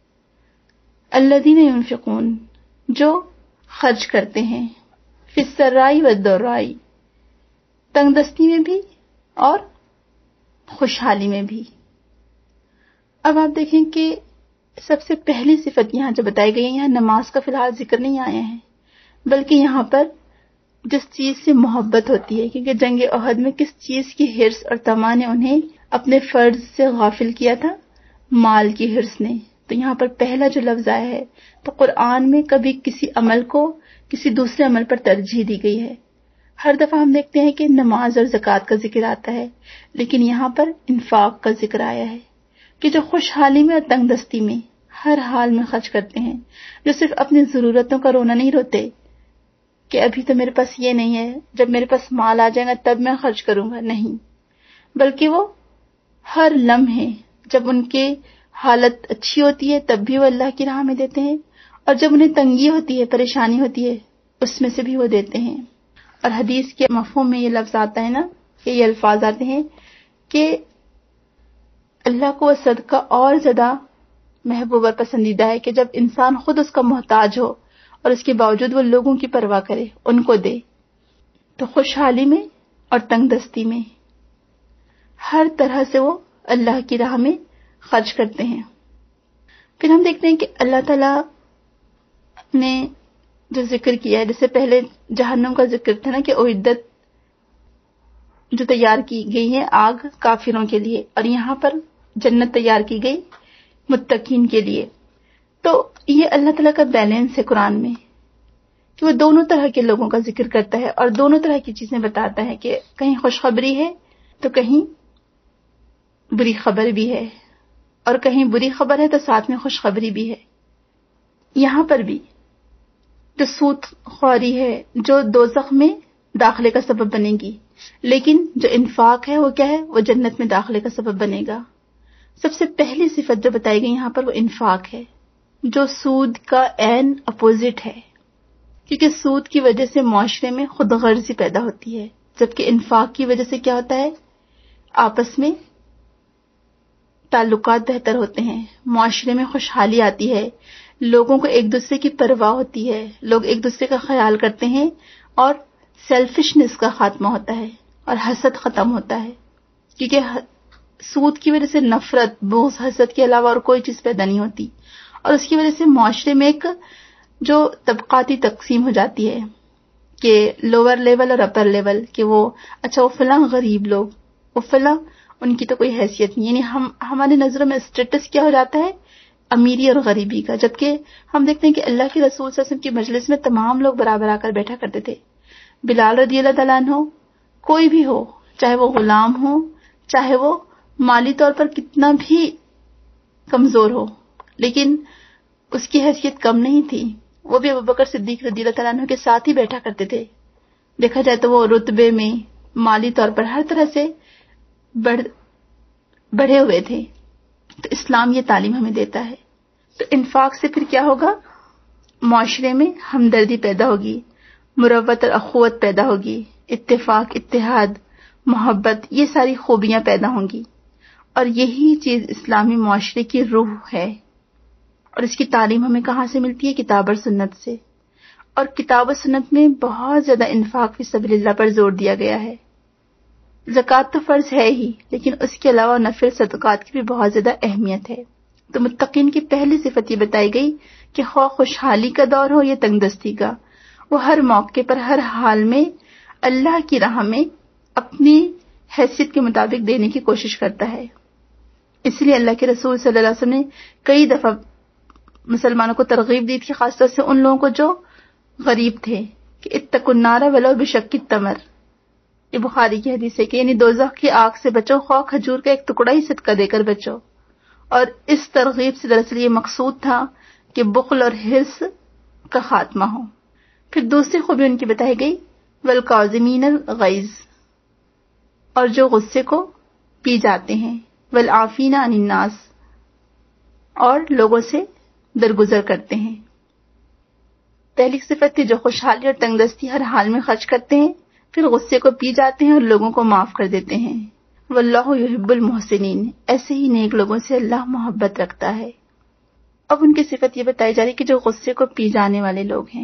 الذین ينفقون، جو خرچ کرتے ہیں، فی السراء والضراء، تنگ دستی میں بھی اور خوشحالی میں بھی۔ اب آپ دیکھیں کہ سب سے پہلی صفت یہاں جو بتائی گئی ہے، یہاں نماز کا فی الحال ذکر نہیں آیا ہے، بلکہ یہاں پر جس چیز سے محبت ہوتی ہے، کیونکہ جنگ احد میں کس چیز کی حرص اور طمع نے انہیں اپنے فرض سے غافل کیا تھا؟ مال کی حرص نے۔ تو یہاں پر پہلا جو لفظ آیا ہے، تو قرآن میں کبھی کسی عمل کو کسی دوسرے عمل پر ترجیح دی گئی ہے۔ ہر دفعہ ہم دیکھتے ہیں کہ نماز اور زکوٰۃ کا ذکر آتا ہے، لیکن یہاں پر انفاق کا ذکر آیا ہے کہ جو خوشحالی میں اور تنگ دستی میں ہر حال میں خرچ کرتے ہیں، جو صرف اپنی ضرورتوں کا رونا نہیں روتے کہ ابھی تو میرے پاس یہ نہیں ہے، جب میرے پاس مال آ جائے گا تب میں خرچ کروں گا، نہیں، بلکہ وہ ہر لمحے جب ان کی حالت اچھی ہوتی ہے تب بھی وہ اللہ کی راہ میں دیتے ہیں، اور جب انہیں تنگی ہوتی ہے، پریشانی ہوتی ہے، اس میں سے بھی وہ دیتے ہیں۔ اور حدیث کے مفہوم میں یہ لفظ آتا ہے نا، کہ یہ الفاظ آتے ہیں کہ اللہ کو وہ صدقہ اور زیادہ محبوب اور پسندیدہ ہے کہ جب انسان خود اس کا محتاج ہو اور اس کے باوجود وہ لوگوں کی پرواہ کرے، ان کو دے۔ تو خوشحالی میں اور تنگ دستی میں ہر طرح سے وہ اللہ کی راہ میں خرچ کرتے ہیں۔ پھر ہم دیکھتے ہیں کہ اللہ تعالیٰ نے جو ذکر کیا ہے، جیسے پہلے جہنم کا ذکر تھا نا کہ اعدت جو تیار کی گئی ہے آگ کافروں کے لیے، اور یہاں پر جنت تیار کی گئی متقین کے لیے۔ تو یہ اللہ تعالیٰ کا بیلنس ہے قرآن میں کہ وہ دونوں طرح کے لوگوں کا ذکر کرتا ہے اور دونوں طرح کی چیزیں بتاتا ہے، کہ کہیں خوشخبری ہے تو کہیں بری خبر بھی ہے، اور کہیں بری خبر ہے تو ساتھ میں خوشخبری بھی ہے۔ یہاں پر بھی جو سود خوری ہے جو دوزخ میں داخلے کا سبب بنے گی، لیکن جو انفاق ہے وہ کیا ہے؟ وہ جنت میں داخلے کا سبب بنے گا۔ سب سے پہلی صفت جو بتائی گئی یہاں پر وہ انفاق ہے، جو سود کا عین اپوزٹ ہے، کیونکہ سود کی وجہ سے معاشرے میں خود غرضی پیدا ہوتی ہے، جبکہ انفاق کی وجہ سے کیا ہوتا ہے؟ آپس میں تعلقات بہتر ہوتے ہیں، معاشرے میں خوشحالی آتی ہے، لوگوں کو ایک دوسرے کی پرواہ ہوتی ہے، لوگ ایک دوسرے کا خیال کرتے ہیں، اور سیلفشنس کا خاتمہ ہوتا ہے اور حسد ختم ہوتا ہے، کیونکہ سود کی وجہ سے نفرت، بغض، حسد کے علاوہ اور کوئی چیز پیدا نہیں ہوتی، اور اس کی وجہ سے معاشرے میں ایک جو طبقاتی تقسیم ہو جاتی ہے کہ لوور لیول اور اپر لیول، کہ وہ اچھا وہ فلاں غریب لوگ، وہ فلاں ان کی تو کوئی حیثیت نہیں، یعنی ہم ہماری نظروں میں اسٹیٹس کیا ہو جاتا ہے؟ امیری اور غریبی کا، جبکہ ہم دیکھتے ہیں کہ اللہ کے رسول صلی اللہ علیہ وسلم کی مجلس میں تمام لوگ برابر آ کر بیٹھا کرتے تھے۔ بلال رضی اللہ تعالیٰ عنہ ہو، کوئی بھی ہو، چاہے وہ غلام ہو، چاہے وہ مالی طور پر کتنا بھی کمزور ہو، لیکن اس کی حیثیت کم نہیں تھی، وہ بھی ابوبکر صدیق رضی اللہ تعالیٰ عنہ کے ساتھ ہی بیٹھا کرتے تھے۔ دیکھا جائے تو وہ رتبے میں، مالی طور پر ہر طرح سے بڑھ بڑھے ہوئے تھے۔ تو اسلام یہ تعلیم ہمیں دیتا ہے۔ تو انفاق سے پھر کیا ہوگا؟ معاشرے میں ہمدردی پیدا ہوگی، مروت اور اخوت پیدا ہوگی، اتفاق، اتحاد، محبت، یہ ساری خوبیاں پیدا ہوں گی، اور یہی چیز اسلامی معاشرے کی روح ہے۔ اور اس کی تعلیم ہمیں کہاں سے ملتی ہے؟ کتاب اور سنت سے۔ اور کتاب و سنت میں بہت زیادہ انفاق فی سبیل اللہ پر زور دیا گیا ہے۔ زکوٰۃ تو فرض ہے ہی، لیکن اس کے علاوہ نفل صدقات کی بھی بہت زیادہ اہمیت ہے۔ تو متقین کی پہلی صفت یہ بتائی گئی کہ خواہ خوشحالی کا دور ہو یا تنگ دستی کا، وہ ہر موقع پر، ہر حال میں اللہ کی راہ میں اپنی حیثیت کے مطابق دینے کی کوشش کرتا ہے۔ اس لیے اللہ کے رسول صلی اللہ علیہ وسلم نے کئی دفعہ مسلمانوں کو ترغیب دی تھی، خاص طور سے ان لوگوں کو جو غریب تھے، کہ اتقوا النار ولو بشق التمر۔ یہ بخاری کی حدیث ہے کہ یعنی دوزخ کی آگ سے بچو، خواہ کھجور کا ایک ٹکڑا ہی صدقہ دے کر بچو۔ اور اس ترغیب سے دراصل یہ مقصود تھا کہ بخل اور حرص کا خاتمہ ہو۔ پھر دوسری خوبی ان کی بتائی گئی، والکاظمین الغیظ، اور جو غصے کو پی جاتے ہیں، والعافین عن الناس، اور لوگوں سے درگزر کرتے ہیں۔ پہلی صفت تھی جو خوشحالی اور تنگ دستی ہر حال میں خرچ کرتے ہیں، پھر غصے کو پی جاتے ہیں اور لوگوں کو معاف کر دیتے ہیں۔ واللہ یحب المحسنین، ایسے ہی نیک لوگوں سے اللہ محبت رکھتا ہے۔ اب ان کی صفت یہ بتائی جا رہی کہ جو غصے کو پی جانے والے لوگ ہیں۔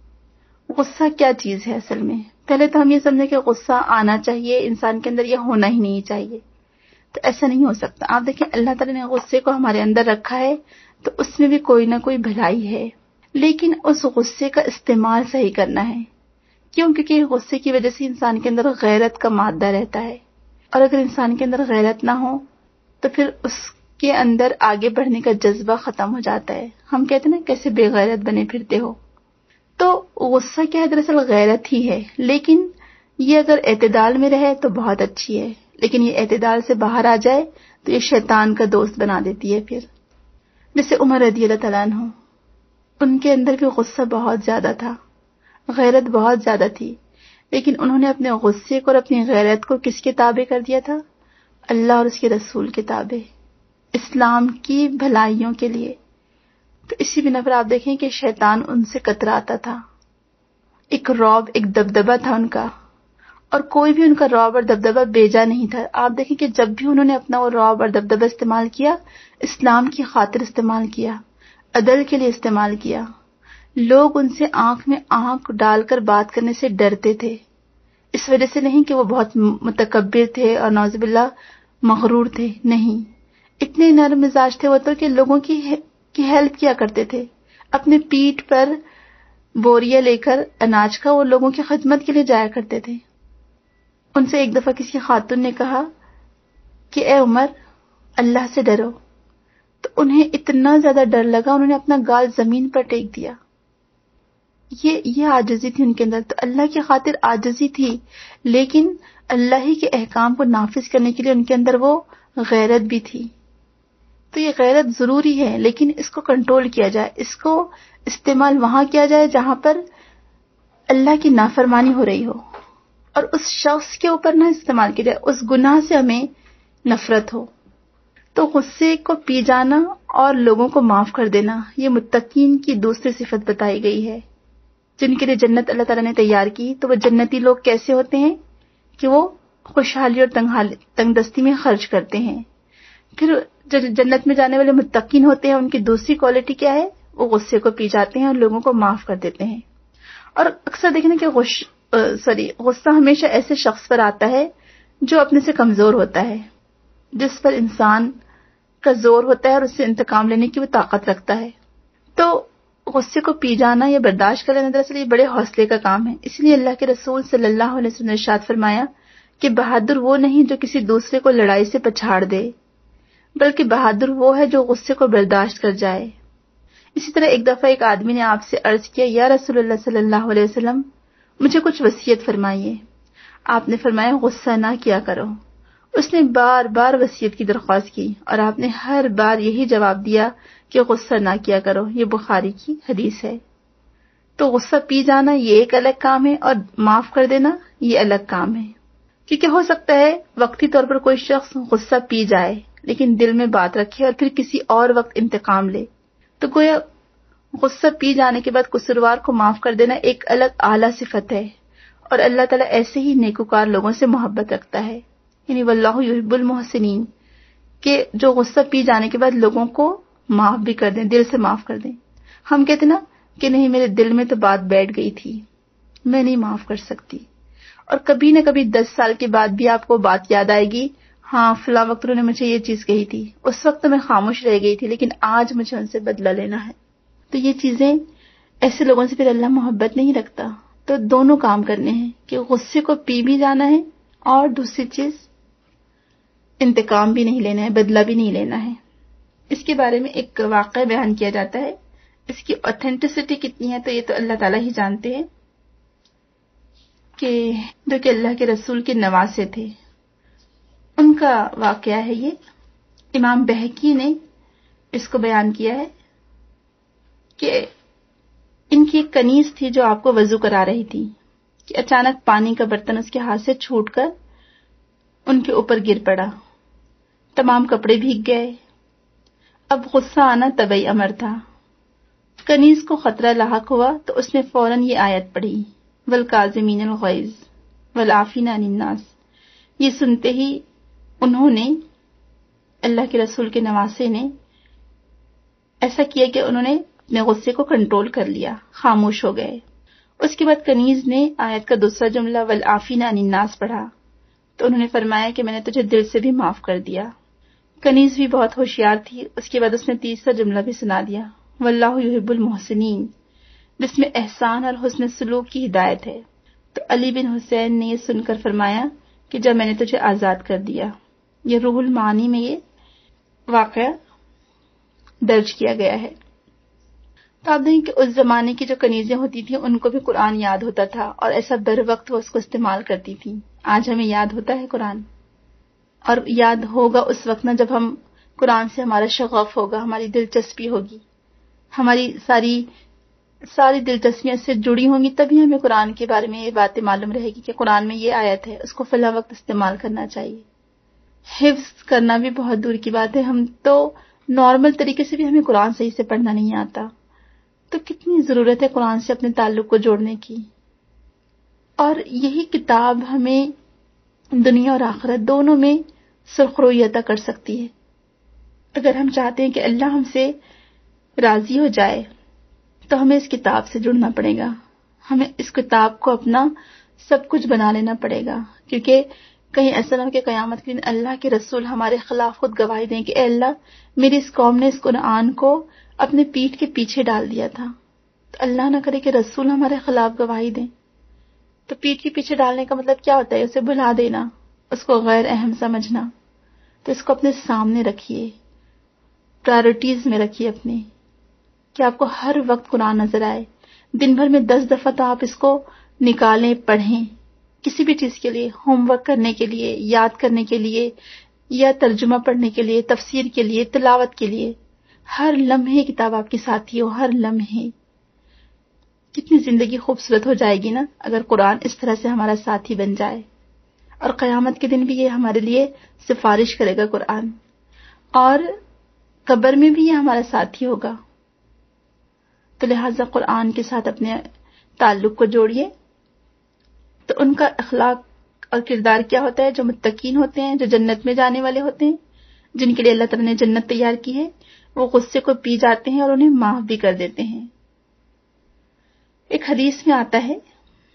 غصہ کیا چیز ہے اصل میں؟ پہلے تو ہم یہ سمجھیں کہ غصہ آنا چاہیے انسان کے اندر، یہ ہونا ہی نہیں چاہیے، تو ایسا نہیں ہو سکتا۔ آپ دیکھیں اللہ تعالیٰ نے غصے کو ہمارے اندر رکھا ہے تو اس میں بھی کوئی نہ کوئی بھلائی ہے، لیکن اس غصے کا استعمال صحیح کرنا ہے۔ کیوں؟ کیونکہ غصے کی وجہ سے انسان کے اندر غیرت کا مادہ رہتا ہے، اور اگر انسان کے اندر غیرت نہ ہو تو پھر اس کے اندر آگے بڑھنے کا جذبہ ختم ہو جاتا ہے۔ ہم کہتے ہیں نا کیسے بے غیرت بنے پھرتے ہو۔ تو غصہ کیا ہے؟ دراصل غیرت ہی ہے، لیکن یہ اگر اعتدال میں رہے تو بہت اچھی ہے، لیکن یہ اعتدال سے باہر آ جائے تو یہ شیطان کا دوست بنا دیتی ہے۔ پھر جیسے عمر رضی اللہ تعالیٰ عنہ، ان کے اندر بھی غصہ بہت زیادہ تھا، غیرت بہت زیادہ تھی، لیکن انہوں نے اپنے غصے کو اور اپنی غیرت کو کس کے تابع کر دیا تھا؟ اللہ اور اس کے رسول کے تابع، اسلام کی بھلائیوں کے لیے۔ تو اسی بنا پر آپ دیکھیں کہ شیطان ان سے کتراتا تھا، ایک رعب، ایک دبدبہ تھا ان کا، اور کوئی بھی ان کا رعب اور دبدبہ بیجا نہیں تھا۔ آپ دیکھیں کہ جب بھی انہوں نے اپنا وہ رعب اور دبدبہ استعمال کیا، اسلام کی خاطر استعمال کیا، عدل کے لیے استعمال کیا۔ لوگ ان سے آنکھ میں آنکھ ڈال کر بات کرنے سے ڈرتے تھے، اس وجہ سے نہیں کہ وہ بہت متکبر تھے اور نعوذ باللہ مغرور تھے، نہیں، اتنے نرم مزاج تھے وہ تو کہ لوگوں کی کی ہیلپ کیا کرتے تھے، اپنے پیٹھ پر بوریا لے کر اناج کا وہ لوگوں کی خدمت کے لیے جایا کرتے تھے۔ ان سے ایک دفعہ کسی خاتون نے کہا کہ اے عمر، اللہ سے ڈرو، تو انہیں اتنا زیادہ ڈر لگا انہوں نے اپنا گال زمین پر ٹیک دیا۔ یہ یہ عاجزی تھی ان کے اندر، تو اللہ کی خاطر عاجزی تھی، لیکن اللہ ہی کے احکام کو نافذ کرنے کے لیے ان کے اندر وہ غیرت بھی تھی۔ تو یہ غیرت ضروری ہے، لیکن اس کو کنٹرول کیا جائے، اس کو استعمال وہاں کیا جائے جہاں پر اللہ کی نافرمانی ہو رہی ہو، اور اس شخص کے اوپر نہ استعمال کیا جائے، اس گناہ سے ہمیں نفرت ہو۔ تو غصے کو پی جانا اور لوگوں کو معاف کر دینا، یہ متقین کی دوسری صفت بتائی گئی ہے، جن کے لیے جنت اللہ تعالیٰ نے تیار کی۔ تو وہ جنتی لوگ کیسے ہوتے ہیں کہ وہ خوشحالی اور تنگ دستی میں خرچ کرتے ہیں۔ پھر جو جنت میں جانے والے متقین ہوتے ہیں، ان کی دوسری کوالٹی کیا ہے؟ وہ غصے کو پی جاتے ہیں اور لوگوں کو معاف کر دیتے ہیں۔ اور اکثر دیکھنا کہ غش سوری غصہ ہمیشہ ایسے شخص پر آتا ہے جو اپنے سے کمزور ہوتا ہے، جس پر انسان کا زور ہوتا ہے اور اس سے انتقام لینے کی وہ طاقت رکھتا ہے۔ تو غصے کو پی جانا یا برداشت کر لینا دراصل یہ بڑے حوصلے کا کام ہے۔ اس لیے اللہ کے رسول صلی اللہ علیہ وسلم نے ارشاد فرمایا کہ بہادر وہ نہیں جو کسی دوسرے کو لڑائی سے پچھاڑ دے، بلکہ بہادر وہ ہے جو غصے کو برداشت کر جائے۔ اسی طرح ایک دفعہ ایک آدمی نے آپ سے عرض کیا، یا رسول اللہ صلی اللہ علیہ وسلم، مجھے کچھ وصیت فرمائیے۔ آپ نے فرمایا غصہ نہ کیا کرو۔ اس نے بار بار وصیت کی درخواست کی اور آپ نے ہر بار یہی جواب دیا کہ غصہ نہ کیا کرو۔ یہ بخاری کی حدیث ہے۔ تو غصہ پی جانا یہ ایک الگ کام ہے، اور معاف کر دینا یہ الگ کام ہے، کیونکہ ہو سکتا ہے وقتی طور پر کوئی شخص غصہ پی جائے لیکن دل میں بات رکھے اور پھر کسی اور وقت انتقام لے، تو گویا غصہ پی جانے کے بعد قصوروار کو معاف کر دینا ایک الگ اعلیٰ صفت ہے، اور اللہ تعالیٰ ایسے ہی نیکوکار لوگوں سے محبت رکھتا ہے، یعنی واللہ یحب المحسنین، کہ جو غصہ پی جانے کے بعد لوگوں کو معاف بھی کر دیں، دل سے معاف کر دیں۔ ہم کہتے نا کہ نہیں میرے دل میں تو بات بیٹھ گئی تھی، میں نہیں معاف کر سکتی، اور کبھی نہ کبھی دس سال کے بعد بھی آپ کو بات یاد آئے گی، ہاں فلاں وقت انہوں نے مجھے یہ چیز کہی تھی، اس وقت تو میں خاموش رہ گئی تھی لیکن آج مجھے ان سے بدلہ لینا ہے۔ تو یہ چیزیں ایسے لوگوں سے پھر اللہ محبت نہیں رکھتا۔ تو دونوں کام کرنے ہیں کہ غصے کو پی بھی جانا ہے، اور دوسری چیز انتقام بھی نہیں لینا ہے، بدلہ بھی نہیں لینا ہے۔ اس کے بارے میں ایک واقعہ بیان کیا جاتا ہے، اس کی اوتھینٹسٹی کتنی ہے تو یہ تو اللہ تعالیٰ ہی جانتے ہیں، کہ جو کہ اللہ کے رسول کے نواسے تھے، ان کا واقعہ ہے یہ۔ امام بہقی نے اس کو بیان کیا ہے کہ ان کی ایک کنیز تھی جو آپ کو وضو کرا رہی تھی، کہ اچانک پانی کا برتن اس کے ہاتھ سے چھوٹ کر ان کے اوپر گر پڑا، تمام کپڑے بھیگ گئے۔ اب غصہ آنا طبعی امر تھا۔ کنیز کو خطرہ لاحق ہوا تو اس نے فوراً یہ آیت پڑھی، والکاظمین الغیظ والعافین عن الناس۔ یہ سنتے ہی انہوں نے، اللہ کے رسول کے نواسے نے ایسا کیا کہ انہوں نے اپنے غصے کو کنٹرول کر لیا، خاموش ہو گئے۔ اس کے بعد کنیز نے آیت کا دوسرا جملہ والعافین عن الناس پڑھا تو انہوں نے فرمایا کہ میں نے تجھے دل سے بھی معاف کر دیا۔ کنیز بھی بہت ہوشیار تھی، اس کے بعد اس نے تیسرا جملہ بھی سنا دیا، واللہ یحب المحسنین، جس میں احسان اور حسن سلوک کی ہدایت ہے۔ تو علی بن حسین نے یہ سن کر فرمایا کہ جب میں نے تجھے آزاد کر دیا۔ یہ روح المعانی میں یہ واقعہ درج کیا گیا ہے۔ تو آپ دیکھیں کہ اس زمانے کی جو کنیزیں ہوتی تھیں ان کو بھی قرآن یاد ہوتا تھا، اور ایسا بر وقت وہ اس کو استعمال کرتی تھیں۔ آج ہمیں یاد ہوتا ہے قرآن، اور یاد ہوگا اس وقت نا جب ہم قرآن سے ہمارا شغف ہوگا، ہماری دلچسپی ہوگی، ہماری ساری ساری دلچسپیاں سے جڑی ہوں گی، تبھی ہمیں قرآن کے بارے میں یہ باتیں معلوم رہے گی کہ قرآن میں یہ آیت ہے، اس کو فلاں وقت استعمال کرنا چاہیے۔ حفظ کرنا بھی بہت دور کی بات ہے، ہم تو نارمل طریقے سے بھی ہمیں قرآن صحیح سے پڑھنا نہیں آتا، تو کتنی ضرورت ہے قرآن سے اپنے تعلق کو جوڑنے کی۔ اور یہی کتاب ہمیں دنیا اور آخرت دونوں میں سرخروئی عطا کر سکتی ہے۔ اگر ہم چاہتے ہیں کہ اللہ ہم سے راضی ہو جائے تو ہمیں اس کتاب سے جڑنا پڑے گا، ہمیں اس کتاب کو اپنا سب کچھ بنا لینا پڑے گا، کیونکہ کہیں ایسا نہ ہو کہ قیامت کے دن اللہ کے رسول ہمارے خلاف خود گواہی دیں کہ اے اللہ میری اس قوم نے اس قرآن کو اپنے پیٹھ کے پیچھے ڈال دیا تھا۔ تو اللہ نہ کرے کہ رسول ہمارے خلاف گواہی دیں، تو پیٹھ کے پیچھے ڈالنے کا مطلب کیا ہوتا ہے؟ اسے بھلا دینا، اس کو غیر اہم سمجھنا۔ تو اس کو اپنے سامنے رکھیے، پرائرٹیز میں رکھیے اپنے، کہ آپ کو ہر وقت قرآن نظر آئے، دن بھر میں دس دفعہ تو آپ اس کو نکالیں، پڑھیں، کسی بھی چیز کے لیے، ہوم ورک کرنے کے لیے، یاد کرنے کے لیے، یا ترجمہ پڑھنے کے لیے، تفسیر کے لیے، تلاوت کے لیے۔ ہر لمحے کتاب آپ کے ساتھی ہو، ہر لمحے۔ کتنی زندگی خوبصورت ہو جائے گی نا اگر قرآن اس طرح سے ہمارا ساتھی بن جائے، اور قیامت کے دن بھی یہ ہمارے لیے سفارش کرے گا قرآن، اور قبر میں بھی یہ ہمارا ساتھی ہوگا۔ تو لہٰذا قرآن کے ساتھ اپنے تعلق کو جوڑیے۔ تو ان کا اخلاق اور کردار کیا ہوتا ہے؟ جو متقین ہوتے ہیں، جو جنت میں جانے والے ہوتے ہیں، جن کے لیے اللہ تعالیٰ نے جنت تیار کی ہے، وہ غصے کو پی جاتے ہیں اور انہیں معاف بھی کر دیتے ہیں۔ ایک حدیث میں آتا ہے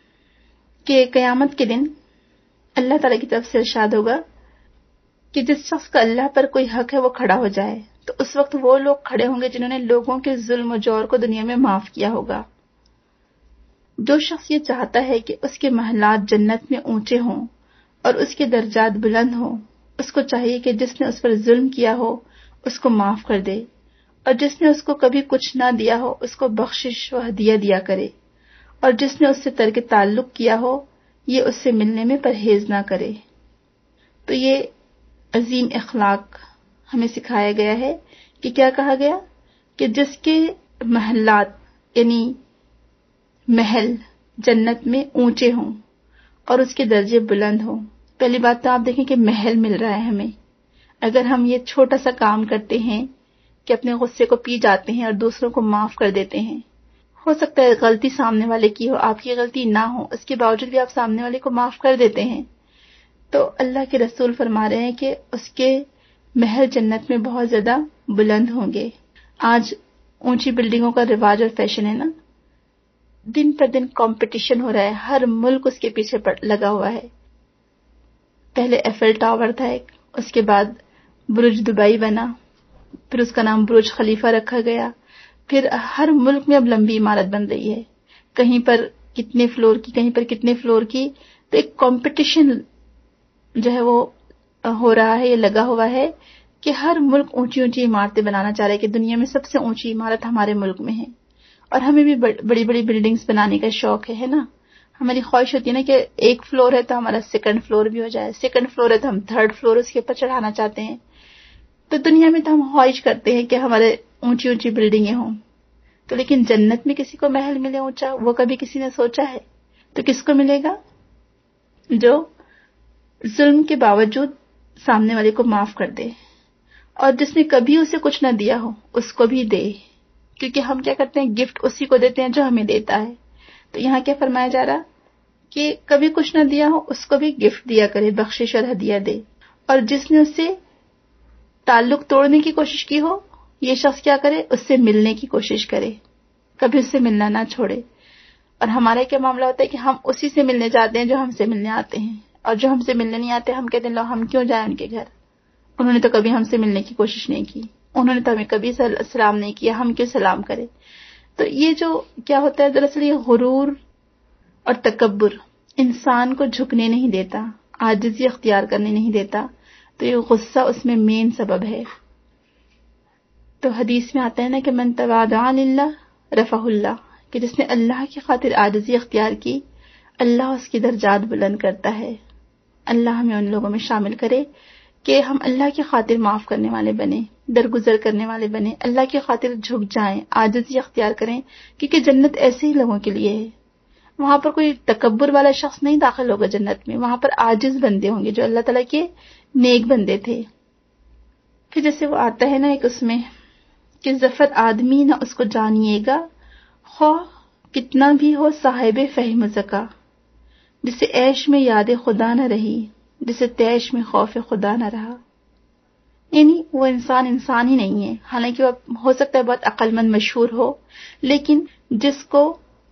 کہ قیامت کے دن اللہ تعالیٰ کی طرف سے ارشاد ہوگا کہ جس شخص کا اللہ پر کوئی حق ہے وہ کھڑا ہو جائے، تو اس وقت وہ لوگ کھڑے ہوں گے جنہوں نے لوگوں کے ظلم و جور کو دنیا میں معاف کیا ہوگا۔ جو شخص یہ چاہتا ہے کہ اس کے محلات جنت میں اونچے ہوں اور اس کے درجات بلند ہوں، اس کو چاہیے کہ جس نے اس پر ظلم کیا ہو اس کو معاف کر دے، اور جس نے اس کو کبھی کچھ نہ دیا ہو اس کو بخشش و ہدیہ دیا کرے، اور جس نے اس سے ترک تعلق کیا ہو یہ اس سے ملنے میں پرہیز نہ کرے۔ تو یہ عظیم اخلاق ہمیں سکھایا گیا ہے کہ کیا کہا گیا کہ جس کے محلات یعنی محل جنت میں اونچے ہوں اور اس کے درجے بلند ہوں۔ پہلی بات تو آپ دیکھیں کہ محل مل رہا ہے ہمیں۔ اگر ہم یہ چھوٹا سا کام کرتے ہیں کہ اپنے غصے کو پی جاتے ہیں اور دوسروں کو معاف کر دیتے ہیں. ہو سکتا ہے غلطی سامنے والے کی ہو، آپ کی غلطی نہ ہو، اس کے باوجود بھی آپ سامنے والے کو معاف کر دیتے ہیں. تو اللہ کے رسول فرما رہے ہیں کہ اس کے محل جنت میں بہت زیادہ بلند ہوں گے. آج اونچی بلڈنگوں کا رواج اور فیشن ہے نا، دن پر دن کمپٹیشن ہو رہا ہے، ہر ملک اس کے پیچھے لگا ہوا ہے. پہلے ایفل ٹاور تھا ایک، اس کے بعد برج دبئی بنا، پھر اس کا نام برج خلیفہ رکھا گیا، پھر ہر ملک میں اب لمبی عمارت بن رہی ہے، کہیں پر کتنے فلور کی، کہیں پر کتنے فلور کی. تو ایک کمپٹیشن جو ہے وہ ہو رہا ہے، یہ لگا ہوا ہے کہ ہر ملک اونچی اونچی عمارتیں بنانا چاہ رہا ہے کہ دنیا میں سب سے اونچی عمارت ہمارے ملک میں ہے. اور ہمیں بھی بڑی بڑی بلڈنگز بنانے کا شوق ہے ہے نا. ہماری خواہش ہوتی ہے نا کہ ایک فلور ہے تو ہمارا سیکنڈ فلور بھی ہو جائے، سیکنڈ فلور ہے تو ہم تھرڈ فلور اس کے اوپر چڑھانا چاہتے ہیں. تو دنیا میں تو ہم خواہش کرتے ہیں کہ ہمارے اونچی اونچی بلڈنگیں ہوں، تو لیکن جنت میں کسی کو محل ملے اونچا، وہ کبھی کسی نے سوچا ہے؟ تو کس کو ملے گا؟ جو ظلم کے باوجود سامنے والے کو معاف کر دے، اور جس نے کبھی اسے کچھ نہ دیا ہو اس کو بھی دے. کیونکہ ہم کیا کرتے ہیں، گفٹ اسی کو دیتے ہیں جو ہمیں دیتا ہے. تو یہاں کیا فرمایا جا رہا کہ کبھی کچھ نہ دیا ہو اس کو بھی گفٹ دیا کرے، بخشش اور ہدیہ دے. اور جس نے اس سے تعلق توڑنے کی کوشش کی ہو، یہ شخص کیا کرے، اس سے ملنے کی کوشش کرے، کبھی اس سے ملنا نہ چھوڑے. اور ہمارا کیا معاملہ ہوتا ہے کہ ہم اسی سے ملنے جاتے ہیں جو ہم سے ملنے آتے ہیں، اور جو ہم سے ملنے نہیں آتے ہم کہتے ہیں لو ہم کیوں جائیں ان کے گھر، انہوں نے تو کبھی ہم سے ملنے کی کوشش نہیں کی، انہوں نے تو ہمیں کبھی سلام نہیں کیا، ہم کیوں سلام کریں. تو یہ جو کیا ہوتا ہے، دراصل یہ غرور اور تکبر انسان کو جھکنے نہیں دیتا، عاجزی اختیار کرنے نہیں دیتا. تو یہ غصہ اس میں مین سبب ہے. تو حدیث میں آتا ہے نا کہ من تواضع للہ رفعہ اللہ، کہ جس نے اللہ کی خاطر عاجزی اختیار کی، اللہ اس کی درجات بلند کرتا ہے. اللہ ہمیں ان لوگوں میں شامل کرے کہ ہم اللہ کی خاطر معاف کرنے والے بنیں، درگزر کرنے والے بنیں، اللہ کی خاطر جھک جائیں، عاجزی اختیار کریں. کیونکہ جنت ایسے ہی لوگوں کے لیے ہے. وہاں پر کوئی تکبر والا شخص نہیں داخل ہوگا جنت میں، وہاں پر عاجز بندے ہوں گے جو اللہ تعالیٰ کے نیک بندے تھے. پھر جیسے وہ آتا ہے نا ایک اس میں کہ ظفر آدمی نہ اس کو جانیے گا، خواہ کتنا بھی ہو صاحب فہم زکا، جسے عیش میں یاد خدا نہ رہی، جسے تیش میں خوف خدا نہ رہا. یعنی وہ انسان انسان ہی نہیں ہے، حالانکہ وہ ہو سکتا ہے بہت عقل مند مشہور ہو، لیکن جس کو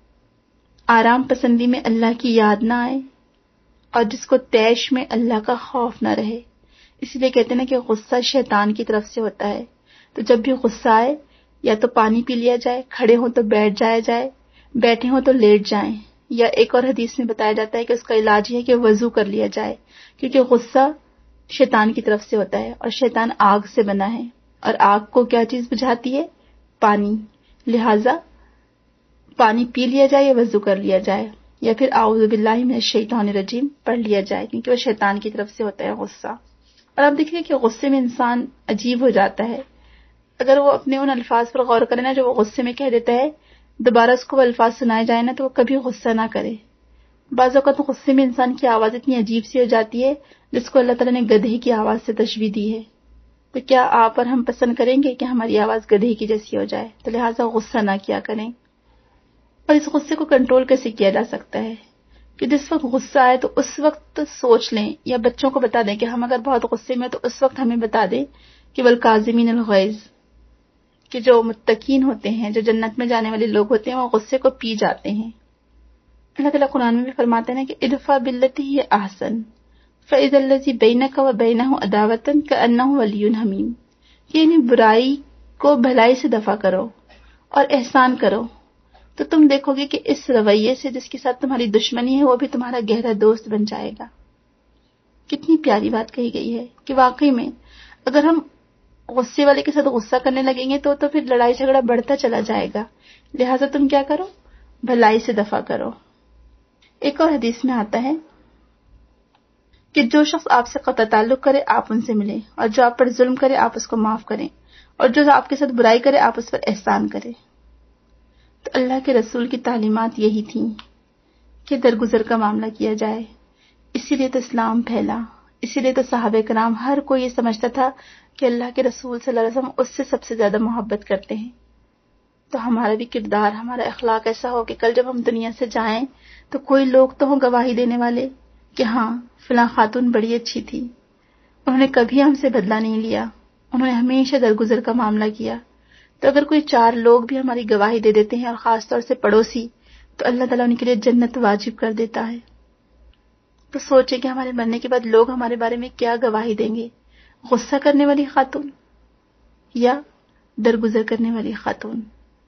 آرام پسندی میں اللہ کی یاد نہ آئے اور جس کو تیش میں اللہ کا خوف نہ رہے. اسی لیے کہتے ہیں نا کہ غصہ شیطان کی طرف سے ہوتا ہے. تو جب بھی غصہ آئے یا تو پانی پی لیا جائے، کھڑے ہوں تو بیٹھ جایا جائے، بیٹھے ہوں تو لیٹ جائیں، یا ایک اور حدیث میں بتایا جاتا ہے کہ اس کا علاج یہ ہے کہ وضو کر لیا جائے. کیونکہ غصہ شیطان کی طرف سے ہوتا ہے، اور شیطان آگ سے بنا ہے، اور آگ کو کیا چیز بجھاتی ہے؟ پانی. لہذا پانی پی لیا جائے یا وضو کر لیا جائے، یا پھر اعوذ باللہ من الشیطان الرجیم پڑھ لیا جائے، کیونکہ وہ شیطان کی طرف سے ہوتا ہے غصہ. اور آپ دیکھیے کہ غصے میں انسان عجیب ہو جاتا ہے. اگر وہ اپنے ان الفاظ پر غور کرے نا جو وہ غصے میں کہہ دیتا ہے، دوبارہ اس کو وہ الفاظ سنائے جائے نا تو وہ کبھی غصہ نہ کرے. بعض اوقات غصے میں انسان کی آواز اتنی عجیب سی ہو جاتی ہے جس کو اللہ تعالیٰ نے گدھے کی آواز سے تشبیہ دی ہے. تو کیا آپ اور ہم پسند کریں گے کہ ہماری آواز گدھے کی جیسی ہو جائے؟ تو لہٰذا غصہ نہ کیا کریں. اور اس غصے کو کنٹرول کیسے کیا جا سکتا ہے؟ کہ جس وقت غصہ آئے تو اس وقت سوچ لیں، یا بچوں کو بتا دیں کہ ہم اگر بہت غصے میں تو اس وقت ہمیں بتا دیں کہ والکاظمین الغیظ، کہ جو متقین ہوتے ہیں، جو جنت میں جانے والے لوگ ہوتے ہیں، وہ غصے کو پی جاتے ہیں. اللہ تعالیٰ قرآن میں بھی فرماتے ہیں کہ ادفع باللتی ہی احسن فاذا الذی بینک وبینہ عداوۃ کأنہ ولی حمیم. یعنی برائی کو بھلائی سے دفع کرو اور احسان کرو تو تم دیکھو گے کہ اس رویے سے جس کے ساتھ تمہاری دشمنی ہے وہ بھی تمہارا گہرا دوست بن جائے گا. کتنی پیاری بات کہی گئی ہے کہ واقعی میں اگر ہم غصے والے کے ساتھ غصہ کرنے لگیں گے تو تو پھر لڑائی جھگڑا بڑھتا چلا جائے گا. لہٰذا تم کیا کرو؟ بھلائی سے دفع کرو. ایک اور حدیث میں آتا ہے کہ جو شخص آپ سے قطع تعلق کرے آپ ان سے ملیں، اور جو آپ پر ظلم کرے آپ اس کو معاف کریں، اور جو آپ کے ساتھ برائی کرے آپ اس پر احسان کریں. تو اللہ کے رسول کی تعلیمات یہی تھیں کہ درگزر کا معاملہ کیا جائے. اسی لیے تو اسلام پھیلا، اسی لیے تو صحابہ کرام ہر کوئی یہ سمجھتا تھا کہ اللہ کے رسول صلی اللہ علیہ وسلم اس سے سب سے زیادہ محبت کرتے ہیں. تو ہمارا بھی کردار، ہمارا اخلاق ایسا ہو کہ کل جب ہم دنیا سے جائیں تو کوئی لوگ تو ہوں گواہی دینے والے کہ ہاں فلاں خاتون بڑی اچھی تھی، انہوں نے کبھی ہم سے بدلہ نہیں لیا، انہوں نے ہمیشہ درگزر کا معاملہ کیا. تو اگر کوئی چار لوگ بھی ہماری گواہی دے دیتے ہیں، اور خاص طور سے پڑوسی، تو اللہ تعالیٰ ان کے لیے جنت واجب کر دیتا ہے. تو سوچیں کہ ہمارے مرنے کے بعد لوگ ہمارے بارے میں کیا گواہی دیں گے، غصہ کرنے والی خاتون یا درگزر کرنے والی خاتون.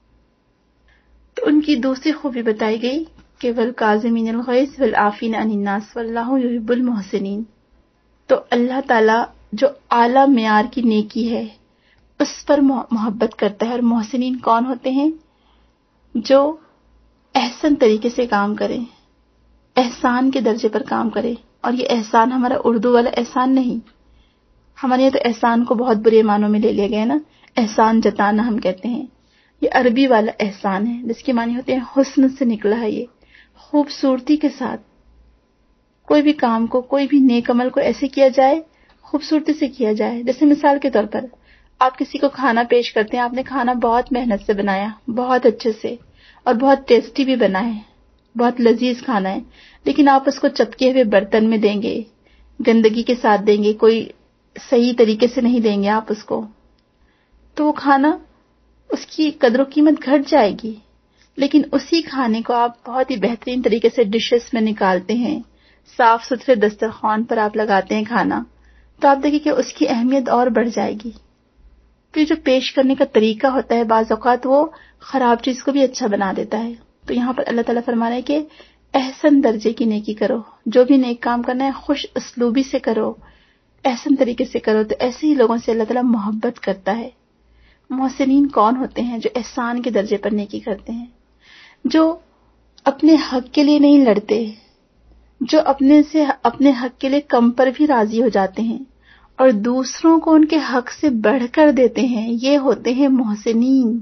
تو ان کی دوسری خوبی بتائی گئی کہ والکاظمین الغیظ والعافین عن الناس واللہ یحب المحسنین. تو اللہ تعالیٰ جو اعلیٰ معیار کی نیکی ہے اس پر محبت کرتا ہے. اور محسنین کون ہوتے ہیں؟ جو احسن طریقے سے کام کرے، احسان کے درجے پر کام کرے. اور یہ احسان ہمارا اردو والا احسان نہیں، ہمارے یہاں تو احسان کو بہت برے معنوں میں لے لیا گیا ہے نا، احسان جتانا ہم کہتے ہیں. یہ عربی والا احسان ہے جس کے معنی ہوتے ہیں حسن سے نکلا ہے، یہ خوبصورتی کے ساتھ کوئی بھی کام کو، کوئی بھی نیک عمل کو ایسے کیا جائے، خوبصورتی سے کیا جائے. جیسے مثال کے طور پر آپ کسی کو کھانا پیش کرتے ہیں، آپ نے کھانا بہت محنت سے بنایا، بہت اچھے سے، اور بہت ٹیسٹی بھی بنا ہے، بہت لذیذ کھانا ہے، لیکن آپ اس کو چپکے ہوئے برتن میں دیں گے، گندگی کے ساتھ دیں گے، کوئی صحیح طریقے سے نہیں دیں گے آپ اس کو، تو وہ کھانا، اس کی قدر و قیمت گھٹ جائے گی. لیکن اسی کھانے کو آپ بہت ہی بہترین طریقے سے ڈشز میں نکالتے ہیں، صاف ستھرے دسترخوان پر آپ لگاتے ہیں کھانا، تو آپ دیکھیں کہ اس کی اہمیت اور بڑھ جائے گی. پھر جو پیش کرنے کا طریقہ ہوتا ہے بعض اوقات وہ خراب چیز کو بھی اچھا بنا دیتا ہے. تو یہاں پر اللہ تعالیٰ فرما رہے ہیں کہ احسن درجے کی نیکی کرو، جو بھی نیک کام کرنا ہے خوش اسلوبی سے کرو، احسن طریقے سے کرو. تو ایسے ہی لوگوں سے اللہ تعالیٰ محبت کرتا ہے. محسنین کون ہوتے ہیں؟ جو احسان کے درجے پر نیکی کرتے ہیں، جو اپنے حق کے لیے نہیں لڑتے، جو اپنے سے اپنے حق کے لیے کم پر بھی راضی ہو جاتے ہیں اور دوسروں کو ان کے حق سے بڑھ کر دیتے ہیں، یہ ہوتے ہیں محسنین.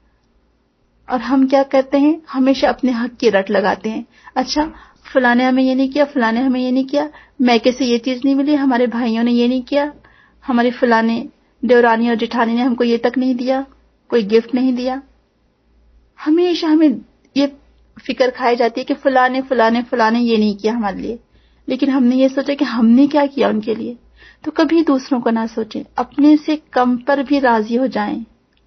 اور ہم کیا کرتے ہیں؟ ہمیشہ اپنے حق کی رٹ لگاتے ہیں. اچھا فلاں نے ہمیں یہ نہیں کیا، فلاں نے ہمیں یہ نہیں کیا، میکے سے یہ چیز نہیں ملی، ہمارے بھائیوں نے یہ نہیں کیا، ہماری فلاں نے دیورانی اور جٹھانی نے ہم کو یہ تک نہیں دیا، کوئی گفٹ نہیں دیا. ہمیشہ ہمیں یہ فکر کھائی جاتی ہے کہ فلاں نے فلاں نے فلاں نے یہ نہیں کیا ہمارے لیے، لیکن ہم نے یہ سوچا کہ ہم نے کیا کیا ان کے لیے. تو کبھی دوسروں کو نہ سوچیں، اپنے سے کم پر بھی راضی ہو جائیں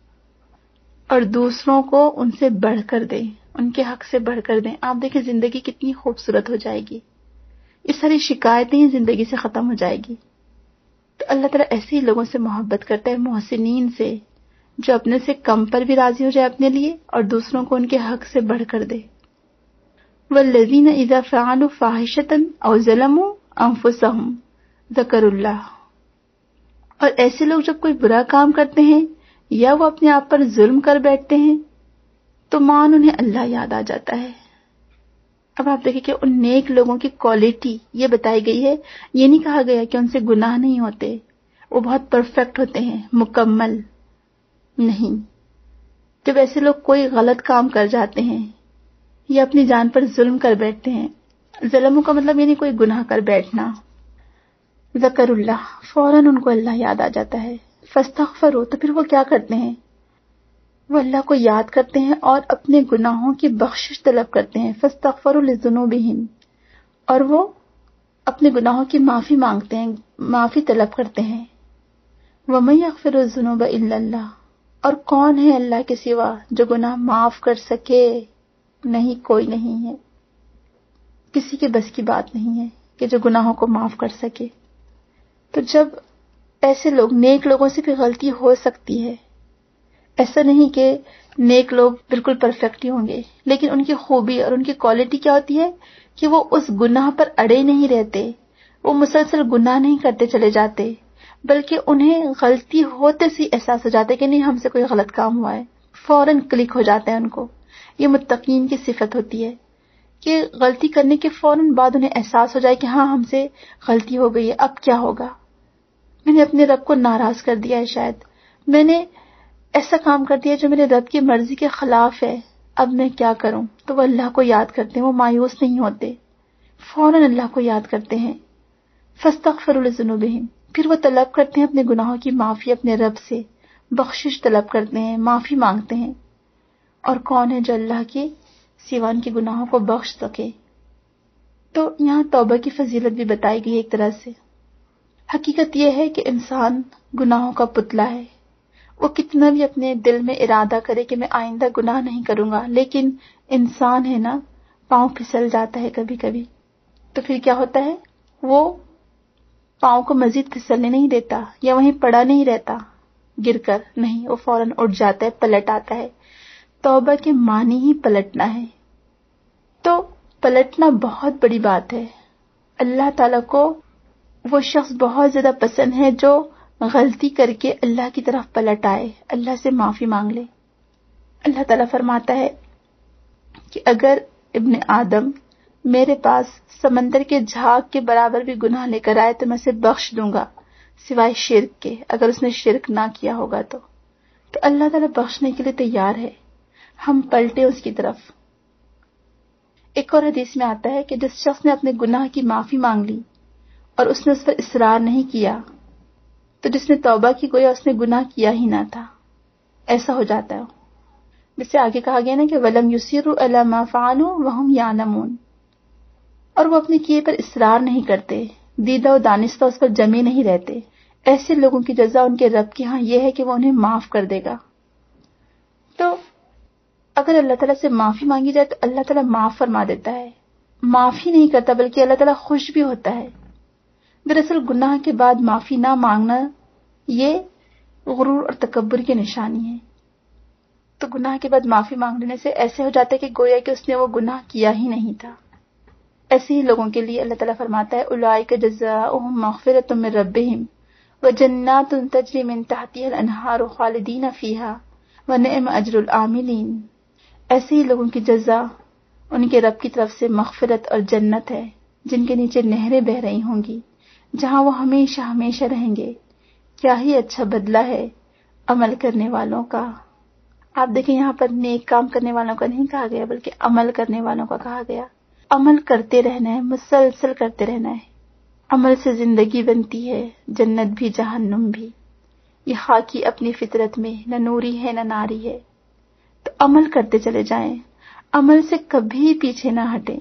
اور دوسروں کو ان سے بڑھ کر دیں، ان کے حق سے بڑھ کر دیں. آپ دیکھیں زندگی کتنی خوبصورت ہو جائے گی، یہ ساری شکایتیں ہی زندگی سے ختم ہو جائے گی. تو اللہ تعالیٰ ایسے ہی لوگوں سے محبت کرتا ہے، محسنین سے، جو اپنے سے کم پر بھی راضی ہو جائے اپنے لیے اور دوسروں کو ان کے حق سے بڑھ کر دے. والذین اذا فعلوا فاحشۃ او ظلموا انفسهم ذکروا اللہ. اور ایسے لوگ جب کوئی برا کام کرتے ہیں یا وہ اپنے آپ پر ظلم کر بیٹھتے ہیں تو مان انہیں اللہ یاد آ جاتا ہے. اب آپ دیکھیں کہ ان نیک لوگوں کی کوالٹی یہ بتائی گئی ہے، یہ نہیں کہا گیا کہ ان سے گناہ نہیں ہوتے، وہ بہت پرفیکٹ ہوتے ہیں، مکمل نہیں. جب ایسے لوگ کوئی غلط کام کر جاتے ہیں یا اپنی جان پر ظلم کر بیٹھتے ہیں، ظلموں کا مطلب یہ نہیں کوئی گناہ کر بیٹھنا، ذکر اللہ، فوراً ان کو اللہ یاد آ جاتا ہے. فاستغفروا، تو پھر وہ کیا کرتے ہیں؟ وہ اللہ کو یاد کرتے ہیں اور اپنے گناہوں کی بخشش طلب کرتے ہیں. فاستغفروا لذنوبہم، اور وہ اپنے گناہوں کی معافی مانگتے ہیں، معافی طلب کرتے ہیں. وَمَن يَغْفِرُ الذُّنُوبَ إِلَّا اللَّهُ، اور کون ہے اللہ کے سوا جو گناہ معاف کر سکے؟ نہیں، کوئی نہیں ہے، کسی کے بس کی بات نہیں ہے کہ جو گناہوں کو معاف کر سکے. تو جب ایسے لوگ، نیک لوگوں سے بھی غلطی ہو سکتی ہے، ایسا نہیں کہ نیک لوگ بالکل پرفیکٹ ہی ہوں گے، لیکن ان کی خوبی اور ان کی کوالٹی کیا ہوتی ہے کہ وہ اس گناہ پر اڑے نہیں رہتے، وہ مسلسل گناہ نہیں کرتے چلے جاتے، بلکہ انہیں غلطی ہوتے سے احساس ہو جاتا ہے کہ نہیں ہم سے کوئی غلط کام ہوا ہے، فوراً کلک ہو جاتا ہے ان کو. یہ متقین کی صفت ہوتی ہے کہ غلطی کرنے کے فوراً بعد انہیں احساس ہو جائے کہ ہاں ہم سے غلطی ہو گئی ہے، اب کیا ہوگا، میں نے اپنے رب کو ناراض کر دیا ہے، شاید میں نے ایسا کام کر دیا جو میرے رب کی مرضی کے خلاف ہے، اب میں کیا کروں. تو وہ اللہ کو یاد کرتے ہیں، وہ مایوس نہیں ہوتے، فوراً اللہ کو یاد کرتے ہیں. فاستغفروا لذنوبہم، پھر وہ طلب کرتے ہیں اپنے گناہوں کی معافی اپنے رب سے، بخشش طلب کرتے ہیں، معافی مانگتے ہیں. اور کون ہے جو اللہ کے سوا ان کے گناہوں کو بخش سکے؟ تو یہاں توبہ کی فضیلت بھی بتائی گئی ایک طرح سے. حقیقت یہ ہے کہ انسان گناہوں کا پتلا ہے. وہ کتنا بھی اپنے دل میں ارادہ کرے کہ میں آئندہ گناہ نہیں کروں گا، لیکن انسان ہے نا، پاؤں پھسل جاتا ہے کبھی کبھی. تو پھر کیا ہوتا ہے؟ وہ پاؤں کو مزید پھسلنے نہیں دیتا، یا وہیں پڑا نہیں رہتا گر کر، نہیں، وہ فوراً اٹھ جاتا ہے، پلٹ آتا ہے. توبہ کے معنی ہی پلٹنا ہے. تو پلٹنا بہت بڑی بات ہے. اللہ تعالیٰ کو وہ شخص بہت زیادہ پسند ہے جو غلطی کر کے اللہ کی طرف پلٹ آئے، اللہ سے معافی مانگ لے. اللہ تعالیٰ فرماتا ہے کہ اگر ابن آدم میرے پاس سمندر کے جھاگ کے برابر بھی گناہ لے کر آئے تو میں اسے بخش دوں گا، سوائے شرک کے، اگر اس نے شرک نہ کیا ہوگا تو. تو اللہ تعالیٰ بخشنے کے لیے تیار ہے، ہم پلٹے اس کی طرف. ایک اور حدیث میں آتا ہے کہ جس شخص نے اپنے گناہ کی معافی مانگ لی اور اس نے اس پر اصرار نہیں کیا، تو جس نے توبہ کی گویا اس نے گناہ کیا ہی نہ تھا، ایسا ہو جاتا ہے. جس سے آگے کہا گیا نا کہ وَلَمْ يُصِرُّوا عَلَى مَا فَعَلُوا وَهُمْ يَعْلَمُونَ، اور وہ اپنے کیے پر اصرار نہیں کرتے، دیدہ و دانستہ اس پر جمے نہیں رہتے. ایسے لوگوں کی جزا ان کے رب کے ہاں یہ ہے کہ وہ انہیں معاف کر دے گا. تو اگر اللہ تعالیٰ سے معافی مانگی جائے تو اللہ تعالیٰ معاف فرما دیتا ہے. معافی نہیں کرتا بلکہ اللہ تعالیٰ خوش بھی ہوتا ہے. دراصل گناہ کے بعد معافی نہ مانگنا یہ غرور اور تکبر کی نشانی ہے. تو گناہ کے بعد معافی مانگ لینے سے ایسے ہو جاتا ہے کہ گویا کہ اس نے وہ گناہ کیا ہی نہیں تھا. ایسے ہی لوگوں کے لیے اللہ تعالیٰ فرماتا ہے اولئک جزاؤہم مغفرۃ من ربہم وجنات تجری من تحتہا الانہار خالدین فیہا ونعم اجر العاملین. ایسے ہی لوگوں کی جزا ان کے رب کی طرف سے مغفرت اور جنت ہے جن کے نیچے نہریں بہ رہی ہوں گی، جہاں وہ ہمیشہ ہمیشہ رہیں گے. کیا ہی اچھا بدلہ ہے عمل کرنے والوں کا. آپ دیکھیں یہاں پر نیک کام کرنے والوں کا نہیں کہا گیا بلکہ عمل کرنے والوں کا کہا گیا. عمل کرتے رہنا ہے، مسلسل کرتے رہنا ہے. عمل سے زندگی بنتی ہے، جنت بھی جہنم بھی. یہ خاکی اپنی فطرت میں نہ نوری ہے نہ ناری ہے. تو عمل کرتے چلے جائیں، عمل سے کبھی پیچھے نہ ہٹیں.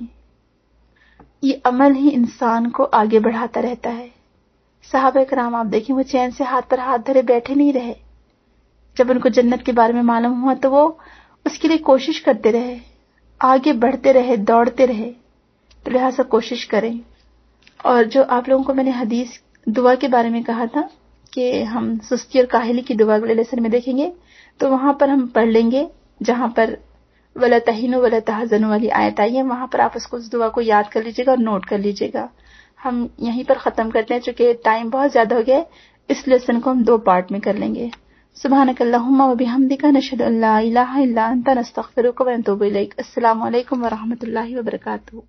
یہ عمل ہی انسان کو آگے بڑھاتا رہتا ہے. صحابہ کرام آپ دیکھیں وہ چین سے ہاتھ پر ہاتھ دھرے بیٹھے نہیں رہے. جب ان کو جنت کے بارے میں معلوم ہوا تو وہ اس کے لیے کوشش کرتے رہے، آگے بڑھتے رہے، دوڑتے رہے. تو لہٰذا کوشش کریں. اور جو آپ لوگوں کو میں نے حدیث دعا کے بارے میں کہا تھا کہ ہم سستی اور کاہلی کی دعا اگلے لیسن میں دیکھیں گے، تو وہاں پر ہم پڑھ لیں گے جہاں پر وَلَا تَهِنُوا وَلَا تَحْزَنُوا والی آیت آئی ہے، وہاں پر آپ اس کو اس دعا کو یاد کر لیجیے گا اور نوٹ کر لیجیے گا. ہم یہیں پر ختم کرتے ہیں چونکہ ٹائم بہت زیادہ ہو گیا ہے. اس لیسن کو ہم دو پارٹ میں کر لیں گے. سبحانک اللہم و بحمدک نشہد ان لا الہ الا انت نستغفرک و نتوب الیک. السلام علیکم ورحمۃ اللہ وبرکاتہ.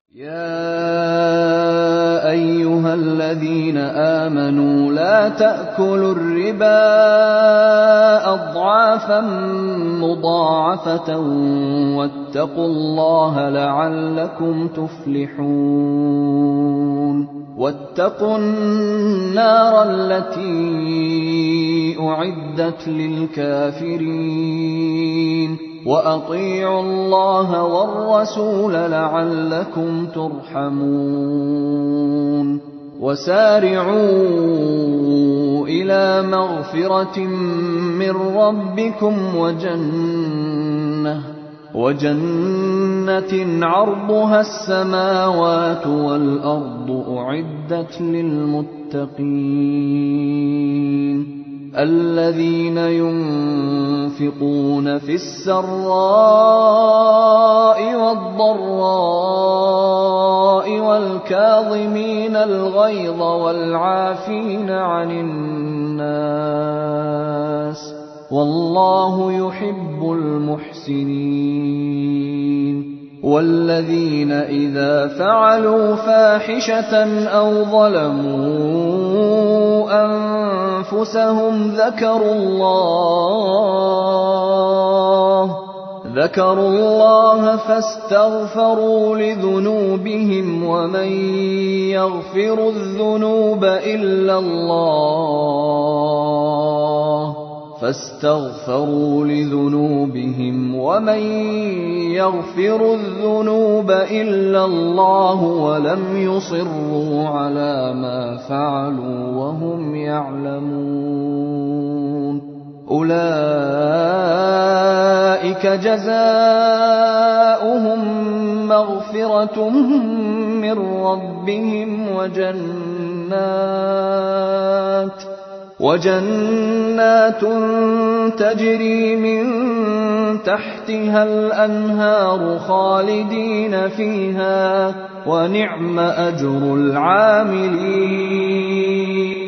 يا أيها الذين آمنوا لا تأكلوا الربا أضعافا مضاعفة واتقوا الله لعلكم تفلحون. واتقوا النار التي أعدت للكافرين وأطيعوا الله والرسول لعلكم ترحمون. وسارعوا إلى مغفرة من ربكم وجنة وجنة عرضها السماوات والأرض أعدت للمتقين الذين ينفقون في السراء والضراء والكاظمين الغيظ والعافين عن الناس والله يحب المحسنين. والذين إذا فعلوا فاحشة أو ظلموا أنفسهم ذكروا الله ذكروا الله فاستغفروا لذنوبهم ومن يغفر الذنوب إلا الله فاستغفروا لذنوبهم ومن يغفر الذنوب إلا الله ولم يصروا على ما فعلوا وهم يعلمون أولئك جزاؤهم مغفرة من ربهم وجنات وجنات تجري من تحتها الأنهار خالدين فيها ونعم أجر العاملين